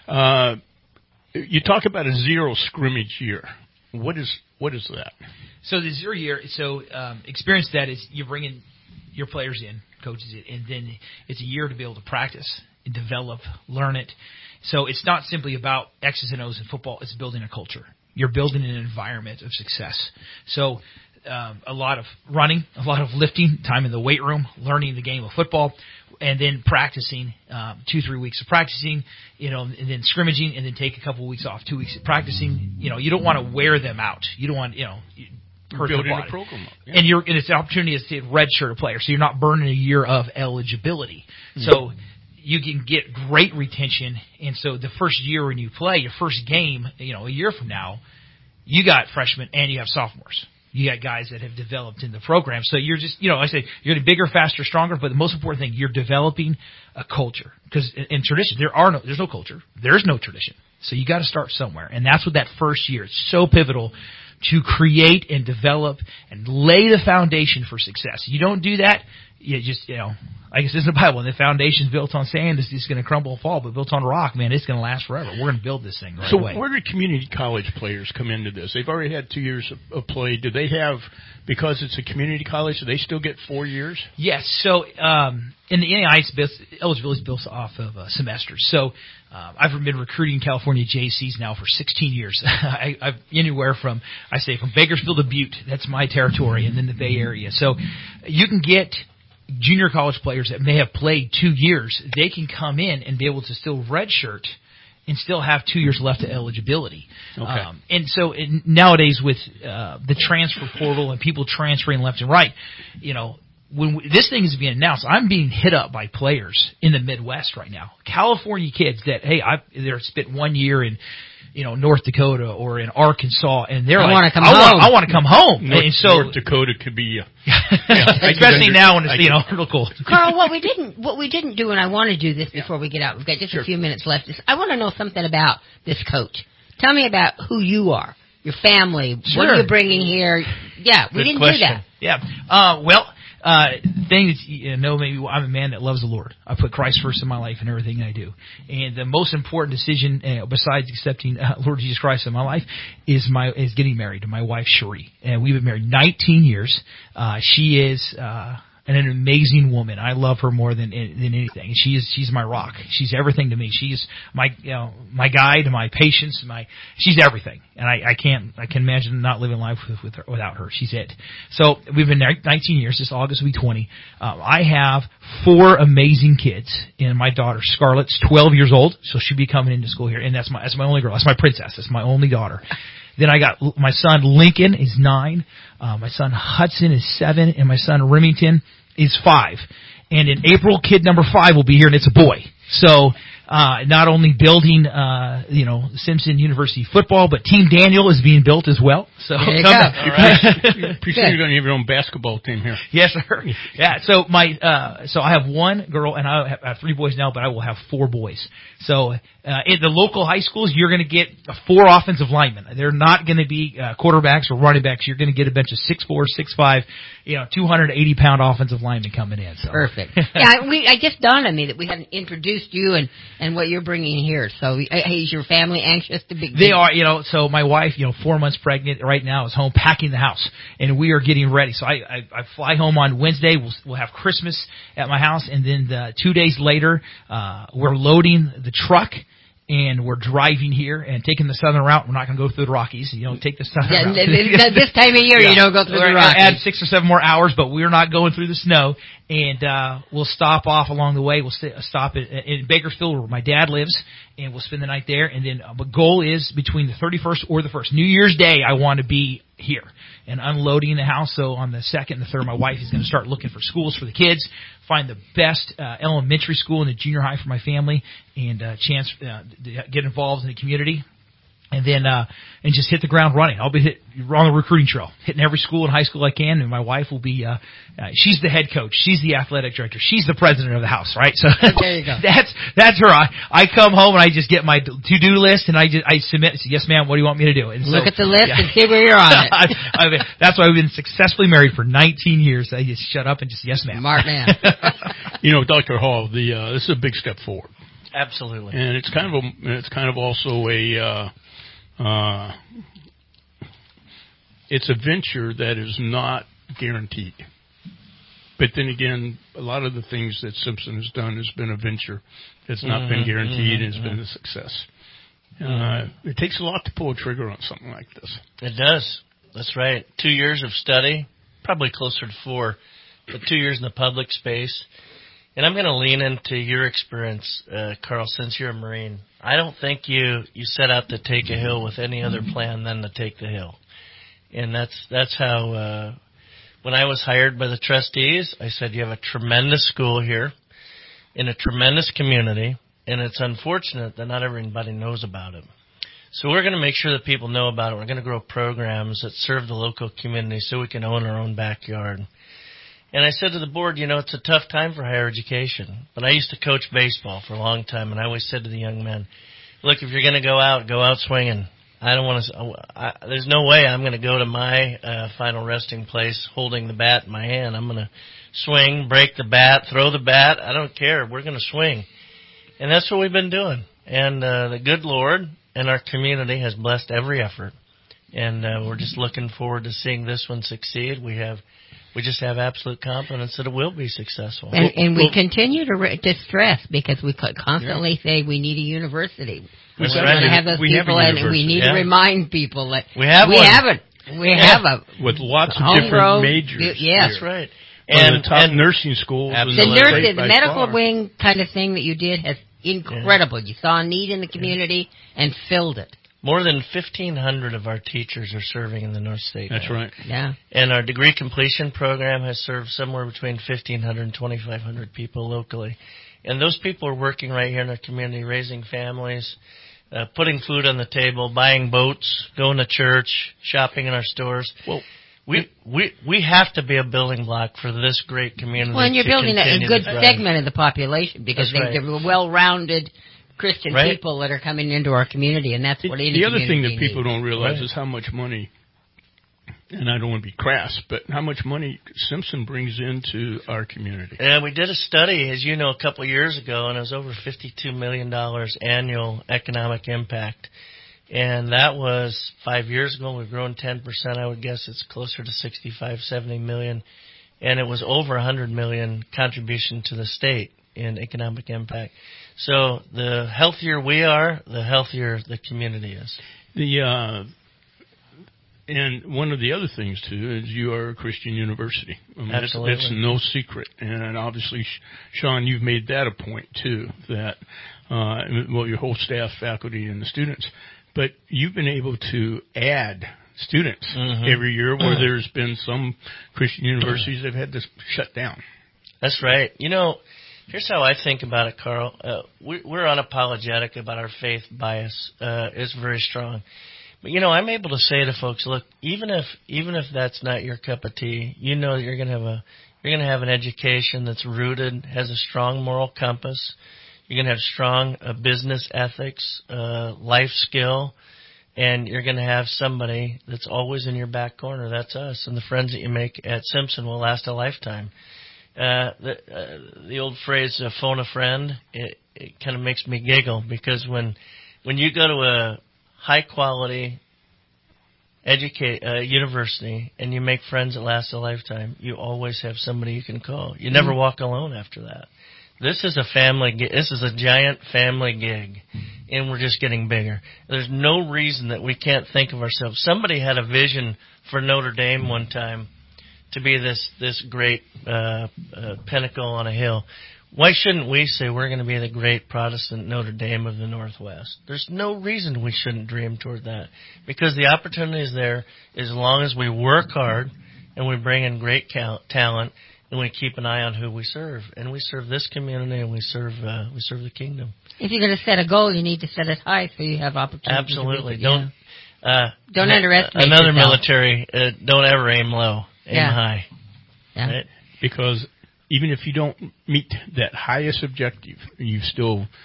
Uh, you talk about a zero scrimmage year. What is what is that? So the zero year, so um, experience that is you're bringing your players in, coaches in, and then it's a year to be able to practice and develop, learn it. So it's not simply about X's and O's in football. It's building a culture. You're building an environment of success. So um, a lot of running, a lot of lifting, time in the weight room, learning the game of football, and then practicing, um, two, three weeks of practicing, you know, and then scrimmaging, and then take a couple of weeks off, two weeks of practicing. You know, you don't want to wear them out. You don't want, you know, hurt building their body. a program up. Yeah. And you're and it's an opportunity as a redshirt player, so you're not burning a year of eligibility. Mm-hmm. So you can get great retention, and so the first year when you play, your first game, you know, a year from now, you got freshmen and you have sophomores. You got guys that have developed in the program. So you're just, you know, I say you're getting bigger, faster, stronger, but the most important thing, you're developing a culture. Because in, in tradition, there are no, there's no culture. There's no tradition. So you got to start somewhere. And that's what that first year, it's so pivotal to create and develop and lay the foundation for success. You don't do that, you just, you know, I guess it's in the Bible, and the foundation's built on sand, it's just going to crumble and fall, but built on rock, man, it's going to last forever. We're going to build this thing right so away. So where do community college players come into this? They've already had two years of, of play. Do they have, because it's a community college, do they still get four years? Yes. So um, in the N A I A, it's built, eligibility is built off of uh, semesters. So uh, I've been recruiting California J Cs now for sixteen years. I, I've anywhere from, I say, from Bakersfield to Butte. That's my territory, and then the Bay Area. So you can get junior college players that may have played two years, they can come in and be able to still redshirt and still have two years left of eligibility. Okay. Um, and so in, nowadays with uh, the transfer portal and people transferring left and right, you know, when we, this thing is being announced, I'm being hit up by players in the Midwest right now. California kids that, hey, I, they're spent one year in, you know, North Dakota or in Arkansas, and they're I like, wanna come I home. want, I want to come home. North, and so, North Dakota could be, uh, yeah, especially now when it's, you know, real cold. Carl, what we didn't what we didn't do, and I want to do this before we get out. We've got just Sure. a few minutes left. Is I want to know something about this coach. Tell me about who you are, your family. Sure. What are you bringing here? Yeah, we Good didn't question. do that. Yeah. Uh, well, uh, thing is, you know, maybe I'm a man that loves the Lord. I put Christ first in my life and everything I do. And the most important decision, uh, besides accepting uh, Lord Jesus Christ in my life, is my is getting married to my wife Cherie. And we've been married nineteen years. Uh, she is. Uh, And an amazing woman. I love her more than than anything. And she is she's my rock. She's everything to me. She's my you know my guide, my patience, my she's everything. And I, I can't I can imagine not living life with, with her, without her. She's it. So we've been married nineteen years. This August will be twenty. Um, I have four amazing kids, and my daughter Scarlett's twelve years old, so she'll be coming into school here. And that's my that's my only girl. That's my princess. That's my only daughter. Then I got my son Lincoln is nine, uh, my son Hudson is seven, and my son Remington is five. And in April, kid number five will be here, and it's a boy. So uh, not only building, uh, you know, Simpson University football, but Team Daniel is being built as well. So there you come go. back. Pretty soon you're going to have your own basketball team here. Yes, sir. Yeah. So my, uh, so I have one girl, and I have, I have three boys now, but I will have four boys. So uh, in the local high schools, you're going to get four offensive linemen. They're not going to be uh, quarterbacks or running backs. You're going to get a bunch of six four, six five, you know, two hundred eighty pound offensive linemen coming in. So. Perfect. Yeah, we, I just dawned on me that we hadn't introduced you and, and what you're bringing here. So, hey, is your family anxious to be? They are, you know, so my wife, you know, four months pregnant right now is home packing the house, and we are getting ready. So I, I, I fly home on Wednesday. We'll, we'll have Christmas at my house, and then the, two days later, uh, we're loading the truck. And we're driving here and taking the southern route. We're not going to go through the Rockies. You know, take the southern Yeah, route. this time of year, Yeah. you don't go through we're the gonna Rockies. add six or seven more hours, but we're not going through the snow. And uh, we'll stop off along the way. We'll st- stop at, in Bakersfield, where my dad lives, and we'll spend the night there. And then uh, the goal is between the thirty-first or the first, New Year's Day, I want to be here and unloading the house. So on the second and the third, my wife is going to start looking for schools for the kids, find the best uh, elementary school and the junior high for my family, and uh, chance uh, to get involved in the community. And then, uh, and just hit the ground running. I'll be hit, on the recruiting trail, hitting every school and high school I can, and my wife will be, uh, uh she's the head coach. She's the athletic director. She's the president of the house, right? So there you go. that's, that's her. I, I come home and I just get my to-do list and I just, I submit, say, yes ma'am, what do you want me to do? And Look so, at the list yeah. and see where you're on it. I, I mean, that's why we've been successfully married for nineteen years. I just shut up and just, yes ma'am. Smart man. You know, Doctor Hall, the uh, this is a big step forward. Absolutely. And it's kind of a, it's kind of also a, uh, uh, it's a venture that is not guaranteed. But then again, a lot of the things that Simpson has done has been a venture that's not mm-hmm, been guaranteed mm-hmm, and has mm-hmm. been a success. Uh, it takes a lot to pull a trigger on something like this. It does. That's right. Two years of study, probably closer to four, but two years in the public space. And I'm going to lean into your experience, uh, Carl, since you're a Marine. I don't think you, you set out to take a hill with any other plan than to take the hill. And that's that's how, uh, when I was hired by the trustees, I said, you have a tremendous school here in a tremendous community, and it's unfortunate that not everybody knows about it. So we're going to make sure that people know about it. We're going to grow programs that serve the local community so we can own our own backyard. And I said to the board, you know, it's a tough time for higher education. But I used to coach baseball for a long time, and I always said to the young men, look, if you're going to go out, go out swinging. I don't want to. I, there's no way I'm going to go to my uh, final resting place holding the bat in my hand. I'm going to swing, break the bat, throw the bat. I don't care. We're going to swing. And that's what we've been doing. And uh, the good Lord and our community has blessed every effort. And uh, we're just looking forward to seeing this one succeed. We have, we just have absolute confidence that it will be successful. And, and we continue to, re- to stress because we constantly yeah. say we need a university. We want to have those we people, have and we need yeah. to remind people that we have we one. have it. We yeah. have a with lots of different road, Yes, yeah. that's right. And the top and nursing schools. The nurses, the medical far. wing kind of thing that you did has incredible. Yeah. You saw a need in the community yeah. and filled it. More than fifteen hundred of our teachers are serving in the North State. That's now. right. Yeah. And our degree completion program has served somewhere between fifteen hundred and twenty-five hundred people locally. And those people are working right here in our community, raising families, uh, putting food on the table, buying boats, going to church, shopping in our stores. Well, we we we have to be a building block for this great community. Well, and you're building a, a good segment of the population because they, right. they're well-rounded Christian right. people that are coming into our community, and that's what any The other thing that needs. people don't realize right. is how much money, and I don't want to be crass, but how much money Simpson brings into our community. And we did a study, as you know, a couple of years ago, and it was over fifty-two million dollars annual economic impact. And that was five years ago. We've grown ten percent. I would guess it's closer to sixty-five, seventy million. And it was over one hundred million contribution to the state in economic impact. So the healthier we are, the healthier the community is. The uh, and one of the other things too is you are a Christian university. I mean, Absolutely, that's, that's no secret. And obviously, Sean, you've made that a point too. That uh, well, your whole staff, faculty, and the students. But you've been able to add students mm-hmm. every year where there's been some Christian universities that have had to shut down. That's right. You know, here's how I think about it, Carl. Uh, we, we're unapologetic about our faith bias. Uh, it's very strong. But, you know, I'm able to say to folks, look, even if even if that's not your cup of tea, you know that you're going to have a you're going to have an education that's rooted, has a strong moral compass. You're going to have strong uh, business ethics, uh, life skill, and you're going to have somebody that's always in your back corner. That's us, and the friends that you make at Simpson will last a lifetime. Uh, the, uh, the old phrase, uh, phone a friend, it, it kind of makes me giggle because when when you go to a high-quality educate uh, university and you make friends that last a lifetime, you always have somebody you can call. You never mm-hmm. walk alone after that. This is a family. This is a giant family gig, and we're just getting bigger. There's no reason that we can't think of ourselves. Somebody had a vision for Notre Dame one time to be this this great uh, uh, pinnacle on a hill. Why shouldn't we say we're going to be the great Protestant Notre Dame of the Northwest? There's no reason we shouldn't dream toward that because the opportunity is there as long as we work hard and we bring in great cal- talent. And we keep an eye on who we serve, and we serve this community, and we serve uh, we serve the kingdom. If you're going to set a goal, you need to set it high so you have opportunities. Absolutely. To don't yeah. uh, don't underestimate another yourself. military. Uh, don't ever aim low. Aim yeah. high. Yeah. Right? Because even if you don't meet that highest objective, you've still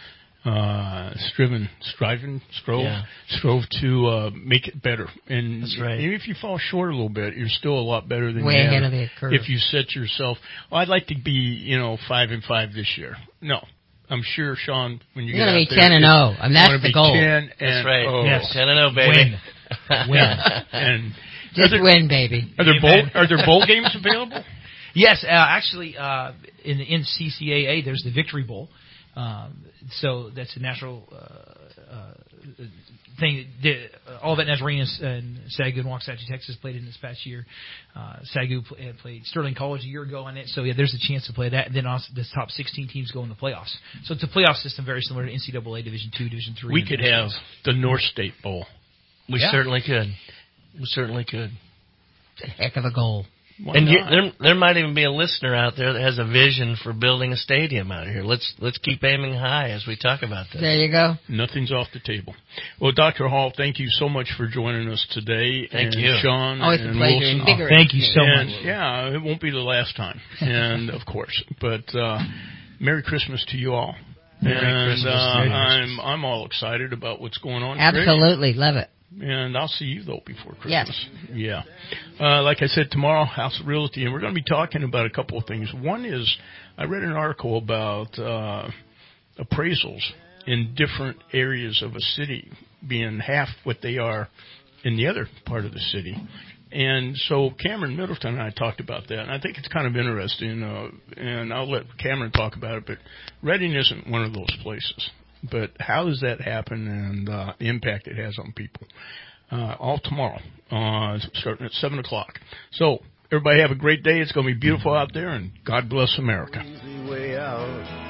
uh, striven, striving, strove, Yeah. strove to uh, make it better. And That's right. even if you fall short a little bit, you're still a lot better than Way you ahead have of the curve. if you set yourself. Well, I'd like to be, you know, five and five this year. No. I'm sure, Sean, when you You're get gonna out be there, ten and oh. I mean, that's wanna the be goal. ten and That's right. oh. Yes. ten and oh, baby. Win. Win. And Just are there, win, baby. Are there bowl Amen. Are there bowl games available? Yes, uh, actually, uh, in the N C C A A, there's the Victory Bowl. Um, so that's a natural uh, uh, thing. The, uh, all that Nazarene and Sagu and Waxahachie, Texas played in this past year. Uh, Sagu pl- uh, played Sterling College a year ago on it. So yeah, there's a chance to play that. And then also the top sixteen teams go in the playoffs. So it's a playoff system very similar to N C double A Division two, Division three. We could have the North State Bowl. We Yeah. certainly could. We certainly could. It's a heck of a goal. Why and you, not? there, there might even be a listener out there that has a vision for building a stadium out here. Let's let's keep aiming high as we talk about this. There you go. Nothing's off the table. Well, Doctor Hall, thank you so much for joining us today. Thank and you. Sean Always a and pleasure. Wilson. Invigorating. Thank you so And, much. yeah, it won't be the last time. And, of course. But uh, Merry Christmas to you all. Merry and Christmas. Uh, Merry I'm I'm all excited about what's going on. Absolutely. Love it. And I'll see you, though, before Christmas. Yes. Yeah. Uh, like I said, tomorrow, House of Realty, and we're going to be talking about a couple of things. One is I read an article about uh, appraisals in different areas of a city being half what they are in the other part of the city. And so Cameron Middleton and I talked about that, and I think it's kind of interesting, uh, and I'll let Cameron talk about it, but Reading isn't one of those places. But how does that happen and uh, the impact it has on people? Uh, all tomorrow, uh, starting at seven o'clock. So everybody have a great day. It's going to be beautiful out there, and God bless America. Easy way out.